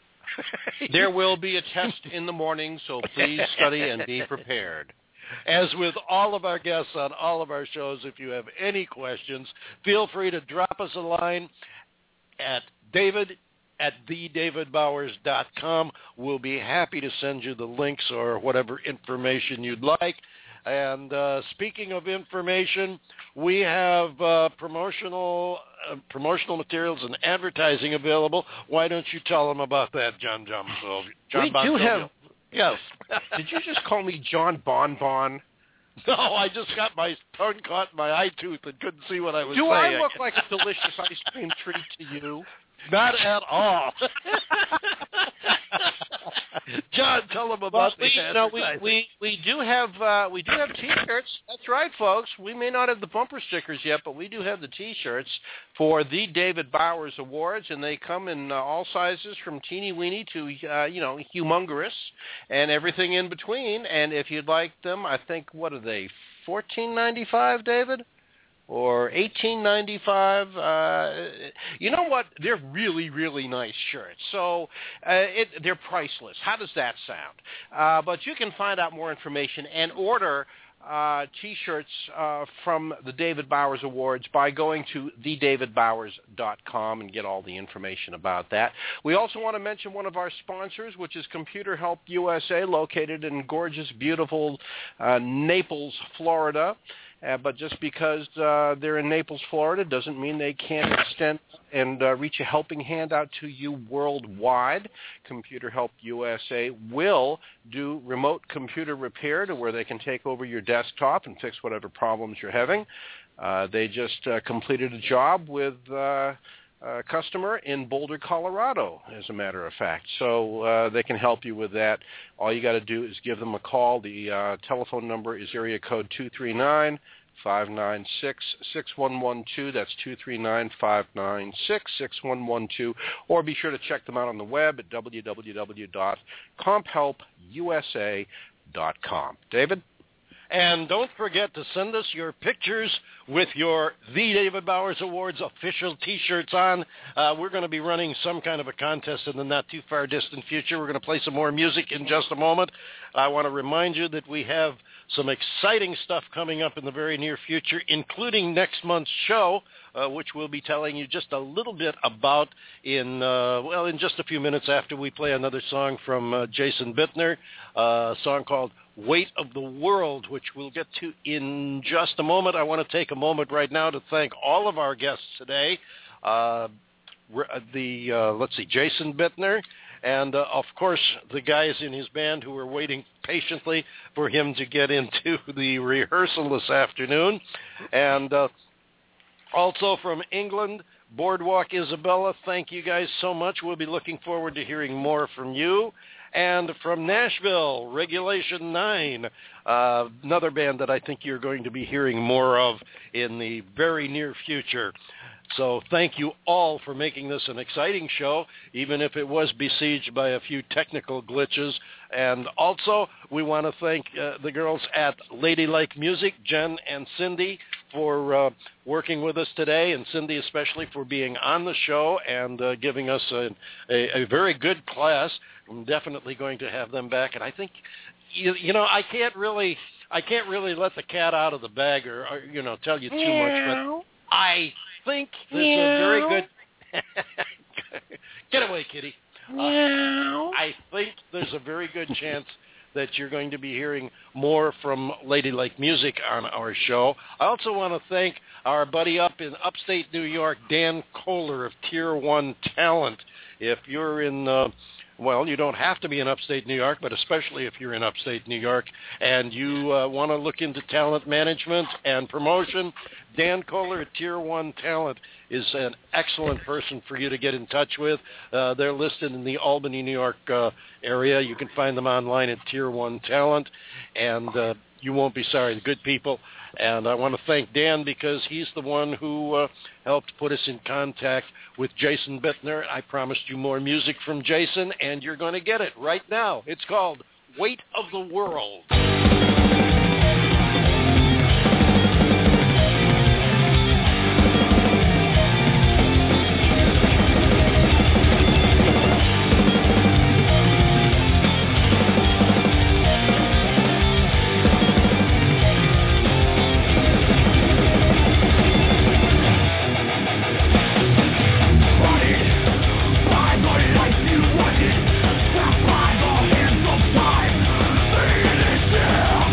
there will be a test in the morning, so please study and be prepared. As with all of our guests on all of our shows, if you have any questions, feel free to drop us a line at David at the david bowers dot com. We'll be happy to send you the links or whatever information you'd like. And uh, speaking of information, we have uh, promotional uh, promotional materials and advertising available. Why don't you tell them about that, John John? John we Bon do Jovi. have. Yes. Did you just call me John Bon Bon? No, I just got my tongue caught in my eye tooth and couldn't see what I was do saying. Do I look like a delicious ice cream treat to you? Not at all. John, tell them about well, the we, no, we, we we do have uh, we do have T-shirts. That's right, folks. We may not have the bumper stickers yet, but we do have the T-shirts for the David Bowers Awards, and they come in uh, all sizes from teeny weeny to uh, you know humongous and everything in between. And if you'd like them, I think what are they? fourteen ninety-five, David? Or eighteen ninety-five. Uh, you know what? They're really, really nice shirts. So uh, it, they're priceless. How does that sound? Uh, but you can find out more information and order uh, T-shirts uh, from the David Bowers Awards by going to the david bowers dot com and get all the information about that. We also want to mention one of our sponsors, which is Computer Help U S A, located in gorgeous, beautiful uh, Naples, Florida. Uh, but just because uh, they're in Naples, Florida, doesn't mean they can't extend and uh, reach a helping hand out to you worldwide. Computer Help U S A will do remote computer repair to where they can take over your desktop and fix whatever problems you're having. Uh, they just uh, completed a job with uh, a customer in Boulder, Colorado, as a matter of fact. So uh, they can help you with that. All you got to do is give them a call. The uh, telephone number is area code two three nine, five nine six, six one one two. That's two three nine, five nine six, six one one two. Or be sure to check them out on the web at w w w dot comp help u s a dot com. David? And don't forget to send us your pictures with your The David Bowers Awards official T-shirts on. Uh, we're going to be running some kind of a contest in the not-too-far-distant future. We're going to play some more music in just a moment. I want to remind you that we have some exciting stuff coming up in the very near future, including next month's show, uh, which we'll be telling you just a little bit about in, uh, well, in just a few minutes after we play another song from uh, Jason Bittner, uh, a song called Weight of the World, which we'll get to in just a moment. I want to take a moment right now to thank all of our guests today. Uh, the uh, let's see, Jason Bittner, and uh, of course the guys in his band who were waiting patiently for him to get into the rehearsal this afternoon. And uh, also from England, Boardwalk Isabella, thank you guys so much. We'll be looking forward to hearing more from you. And from Nashville, Regulation nine, uh, another band that I think you're going to be hearing more of in the very near future. So thank you all for making this an exciting show, even if it was besieged by a few technical glitches. And also, we want to thank uh, the girls at Ladylike Music, Jen and Cindy, for uh, working with us today, and Cindy especially for being on the show and uh, giving us a, a, a very good class. I'm definitely going to have them back. And I think, you, you know, I can't really, I can't really let the cat out of the bag or, or you know, tell you too Meow. much, but I think there's Meow. a very good... Get away, kitty. Uh, I think there's a very good chance that you're going to be hearing more from Ladylike Music on our show. I also want to thank our buddy up in upstate New York, Dan Kohler of Tier one Talent. If you're in... Uh, Well, you don't have to be in upstate New York, but especially if you're in upstate New York and you uh, want to look into talent management and promotion, Dan Kohler at Tier one Talent is an excellent person for you to get in touch with. Uh, they're listed in the Albany, New York uh, area. You can find them online at Tier one Talent, and uh, you won't be sorry. Good people. And I want to thank Dan because he's the one who uh, helped put us in contact with Jason Bittner. I promised you more music from Jason, and you're going to get it right now. It's called Weight of the World. Survival hands of time. The initiative.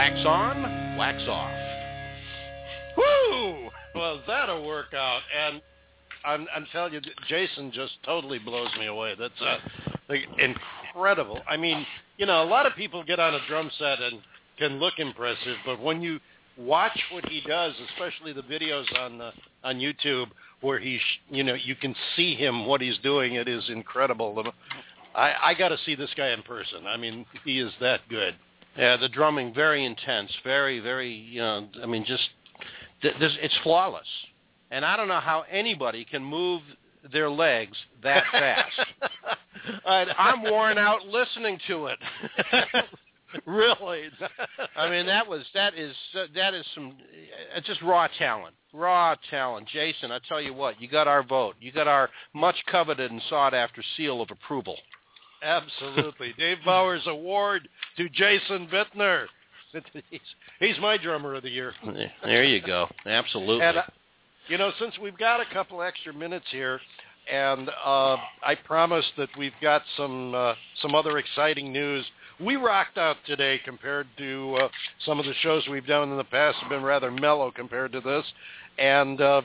wax on, wax off. Woo! Well, that'll work out. And I'm, I'm telling you, Jason just totally blows me away. That's uh, like, incredible. I mean, you know, a lot of people get on a drum set and can look impressive, but when you watch what he does, especially the videos on the, on YouTube where he, you know, you can see him what he's doing. It is incredible. I, I got to see this guy in person. I mean, he is that good. Yeah, the drumming very intense, very, very. You know, I mean, just this, it's flawless. And I don't know how anybody can move their legs that fast. I'm worn out listening to it. Really? I mean, that was that is uh, that is some uh, just raw talent, raw talent. Jason, I tell you what, you got our vote. You got our much coveted and sought after seal of approval. Absolutely, Dave Bowers Award to Jason Bittner. He's, he's my drummer of the year. There you go. Absolutely. And, uh, you know, since we've got a couple extra minutes here, and uh, I promised that we've got some uh, some other exciting news. We rocked out today compared to uh, some of the shows we've done in the past have been rather mellow compared to this. And uh,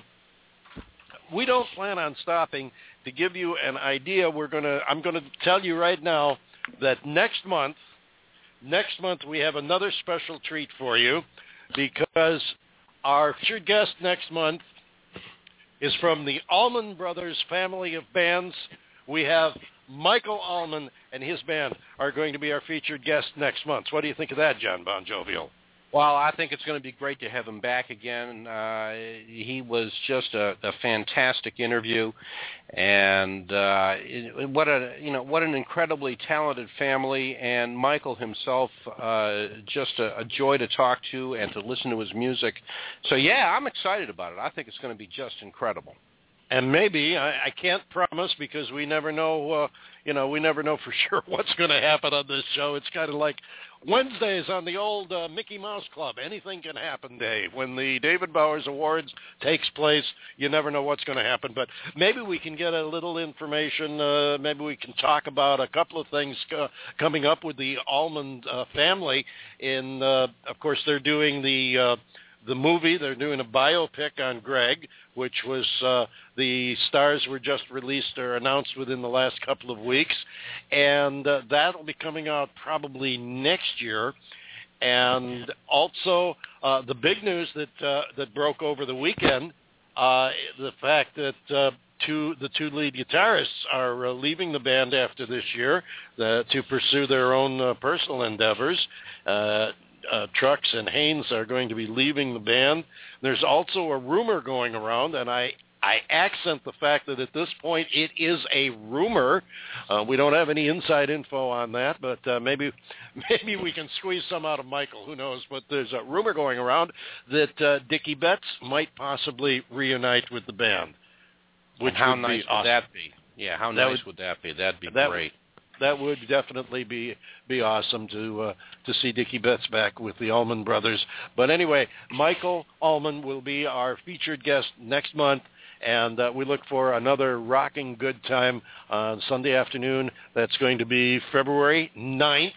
we don't plan on stopping. To give you an idea, we're gonna I'm going to tell you right now that next month, next month we have another special treat for you because our featured guest next month is from the Allman Brothers family of bands. We have Michael Allman and his band are going to be our featured guest next month. What do you think of that, John Bon Jovial? Well, I think it's going to be great to have him back again. Uh, he was just a, a fantastic interview, and uh, it, what a you know what an incredibly talented family. And Michael himself, uh, just a, a joy to talk to and to listen to his music. So yeah, I'm excited about it. I think it's going to be just incredible. And maybe, I, I can't promise because we never know, uh, you know, we never know for sure what's going to happen on this show. It's kind of like Wednesdays on the old uh, Mickey Mouse Club. Anything can happen day. When the David Bowers Awards takes place, you never know what's going to happen. But maybe we can get a little information. Uh, maybe we can talk about a couple of things uh, coming up with the Allman uh, family. In, uh, of course, they're doing the... Uh, The movie, they're doing a biopic on Greg, which was uh, the stars were just released or announced within the last couple of weeks, and uh, that'll be coming out probably next year. And also uh, the big news that uh, that broke over the weekend, uh, the fact that uh, two the two lead guitarists are uh, leaving the band after this year uh, to pursue their own uh, personal endeavors. Uh, Uh, Trucks and Haynes are going to be leaving the band. There's also a rumor going around, and I, I accent the fact that at this point it is a rumor. Uh, we don't have any inside info on that, but uh, maybe maybe we can squeeze some out of Michael. Who knows? But there's a rumor going around that uh, Dickie Betts might possibly reunite with the band. Which how nice would awesome. that be? Yeah, how that nice would, would that be? That'd be that great. Would, That would definitely be be awesome to uh, to see Dickie Betts back with the Allman Brothers. But anyway, Michael Allman will be our featured guest next month, and uh, we look for another rocking good time on Sunday afternoon. That's going to be February ninth.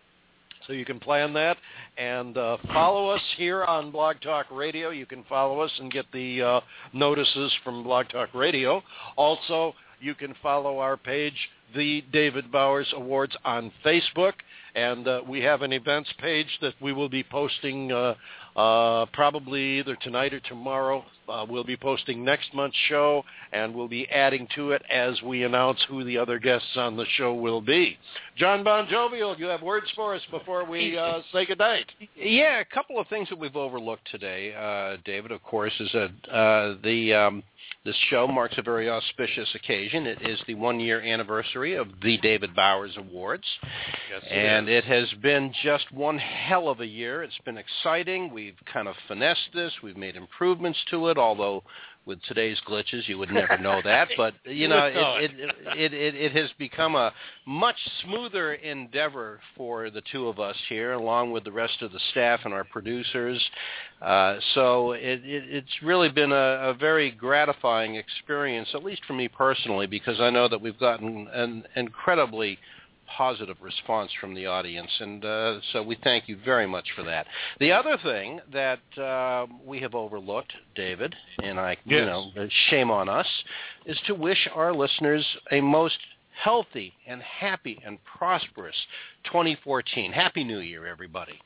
So you can plan that and uh, follow us here on Blog Talk Radio. You can follow us and get the uh, notices from Blog Talk Radio. Also, you can follow our page, the David Bowers Awards, on Facebook, and uh, we have an events page that we will be posting uh, uh, probably either tonight or tomorrow. Uh, we'll be posting next month's show, and we'll be adding to it as we announce who the other guests on the show will be. John Bon Jovial, you have words for us before we uh, say goodnight. Yeah, a couple of things that we've overlooked today, uh, David, of course, is that uh, the um, this show marks a very auspicious occasion. It is the one-year anniversary of the David Bowers Awards, yes, it and is. it has been just one hell of a year. It's been exciting. We've kind of finessed this. We've made improvements to it, although with today's glitches, you would never know that. But, you know, it, it, it, it, it has become a much smoother endeavor for the two of us here, along with the rest of the staff and our producers. Uh, so it, it, it's really been a, a very gratifying experience, at least for me personally, because I know that we've gotten an incredibly positive response from the audience, and uh, so we thank you very much for that. The other thing that uh, we have overlooked, David, and I, yes. you know, shame on us, is to wish our listeners a most healthy and happy and prosperous twenty fourteen. Happy New Year, everybody.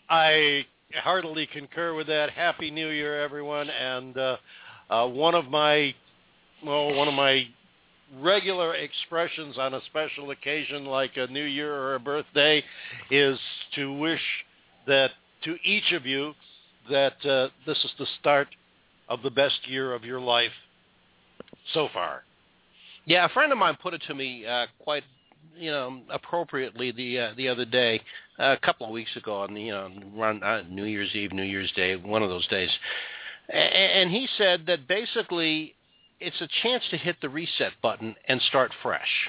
I heartily concur with that. Happy New Year, everyone. And uh, uh, one of my, well, one of my regular expressions on a special occasion like a New Year or a birthday is to wish that to each of you that uh, this is the start of the best year of your life so far. Yeah, a friend of mine put it to me uh, quite, you know, appropriately the uh, the other day, uh, a couple of weeks ago on the, you know, around uh, New Year's Eve, New Year's Day, one of those days, a- and he said that basically it's a chance to hit the reset button and start fresh.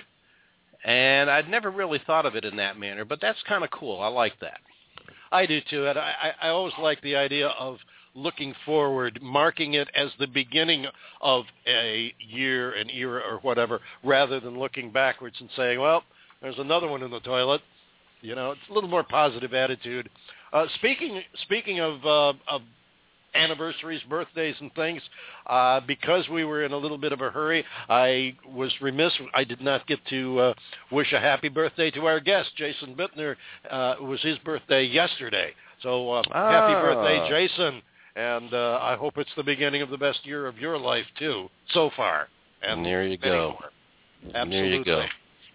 And I'd never really thought of it in that manner, but that's kind of cool. I like that. I do too, and I, I always like the idea of looking forward, marking it as the beginning of a year, an era, or whatever, rather than looking backwards and saying, well, there's another one in the toilet. You know, it's a little more positive attitude. Uh, speaking speaking of, uh, of anniversaries, birthdays, and things, uh, because we were in a little bit of a hurry, I was remiss. I did not get to uh, wish a happy birthday to our guest, Jason Bittner. Uh, it was his birthday yesterday. So uh, ah. happy birthday, Jason. And uh, I hope it's the beginning of the best year of your life, too, so far. And, and there you go. Absolutely. There you go.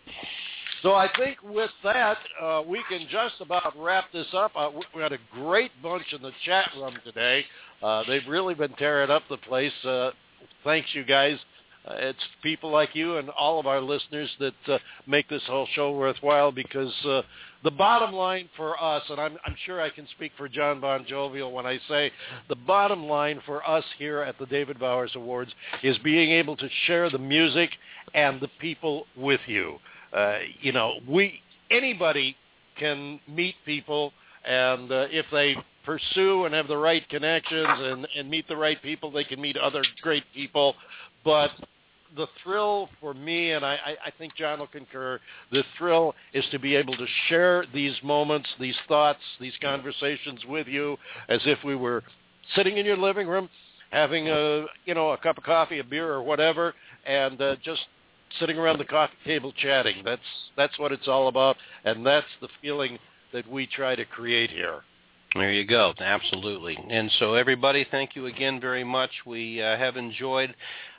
So I think with that, uh, we can just about wrap this up. Uh, we had a great bunch in the chat room today. Uh, they've really been tearing up the place. Uh, thanks, you guys. Uh, it's people like you and all of our listeners that uh, make this whole show worthwhile, because uh, the bottom line for us, and I'm, I'm sure I can speak for John Bon Jovial when I say the bottom line for us here at the David Bowers Awards is being able to share the music and the people with you. Uh, you know, we anybody can meet people, and uh, if they pursue and have the right connections and, and meet the right people, they can meet other great people. But the thrill for me, and I, I think John will concur, the thrill is to be able to share these moments, these thoughts, these conversations with you as if we were sitting in your living room, having a, you know, a cup of coffee, a beer, or whatever, and uh, just sitting around the coffee table chatting. That's that's what it's all about, and that's the feeling that we try to create here. There you go. Absolutely. And so everybody, thank you again very much. We uh, have enjoyed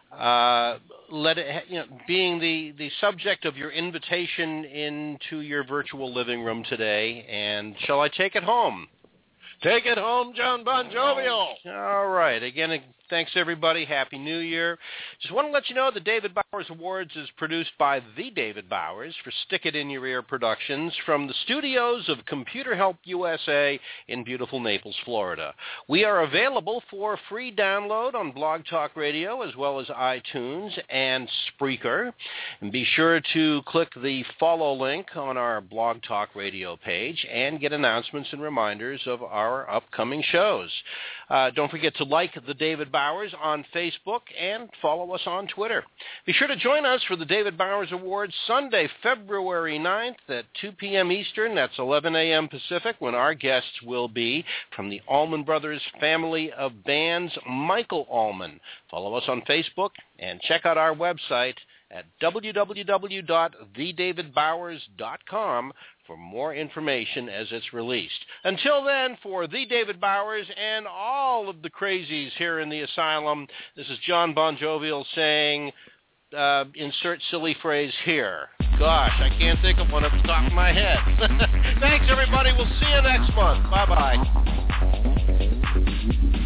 uh, let it, you know, being the, the subject of your invitation into your virtual living room today. And shall I take it home? Take it home, John Bon Jovial. All right. Again, thanks, everybody. Happy New Year. Just want to let you know the David Bowers Awards is produced by The David Bowers for Stick It In Your Ear Productions from the studios of Computer Help U S A in beautiful Naples, Florida. We are available for free download on Blog Talk Radio as well as iTunes and Spreaker. And be sure to click the follow link on our Blog Talk Radio page and get announcements and reminders of our upcoming shows. Uh, don't forget to like The David Bowers on Facebook and follow us on Twitter. Be sure to join us for the David Bowers Awards Sunday, February ninth at two p.m. Eastern. That's eleven a.m. Pacific, when our guests will be from the Allman Brothers family of bands, Michael Allman. Follow us on Facebook and check out our website at w w w dot the david bowers dot com for more information as it's released. Until then, for The David Bowers and all of the crazies here in the asylum, this is John Bon Jovial saying, uh, insert silly phrase here. Gosh, I can't think of one at the top of my head. Thanks, everybody. We'll see you next month. Bye-bye.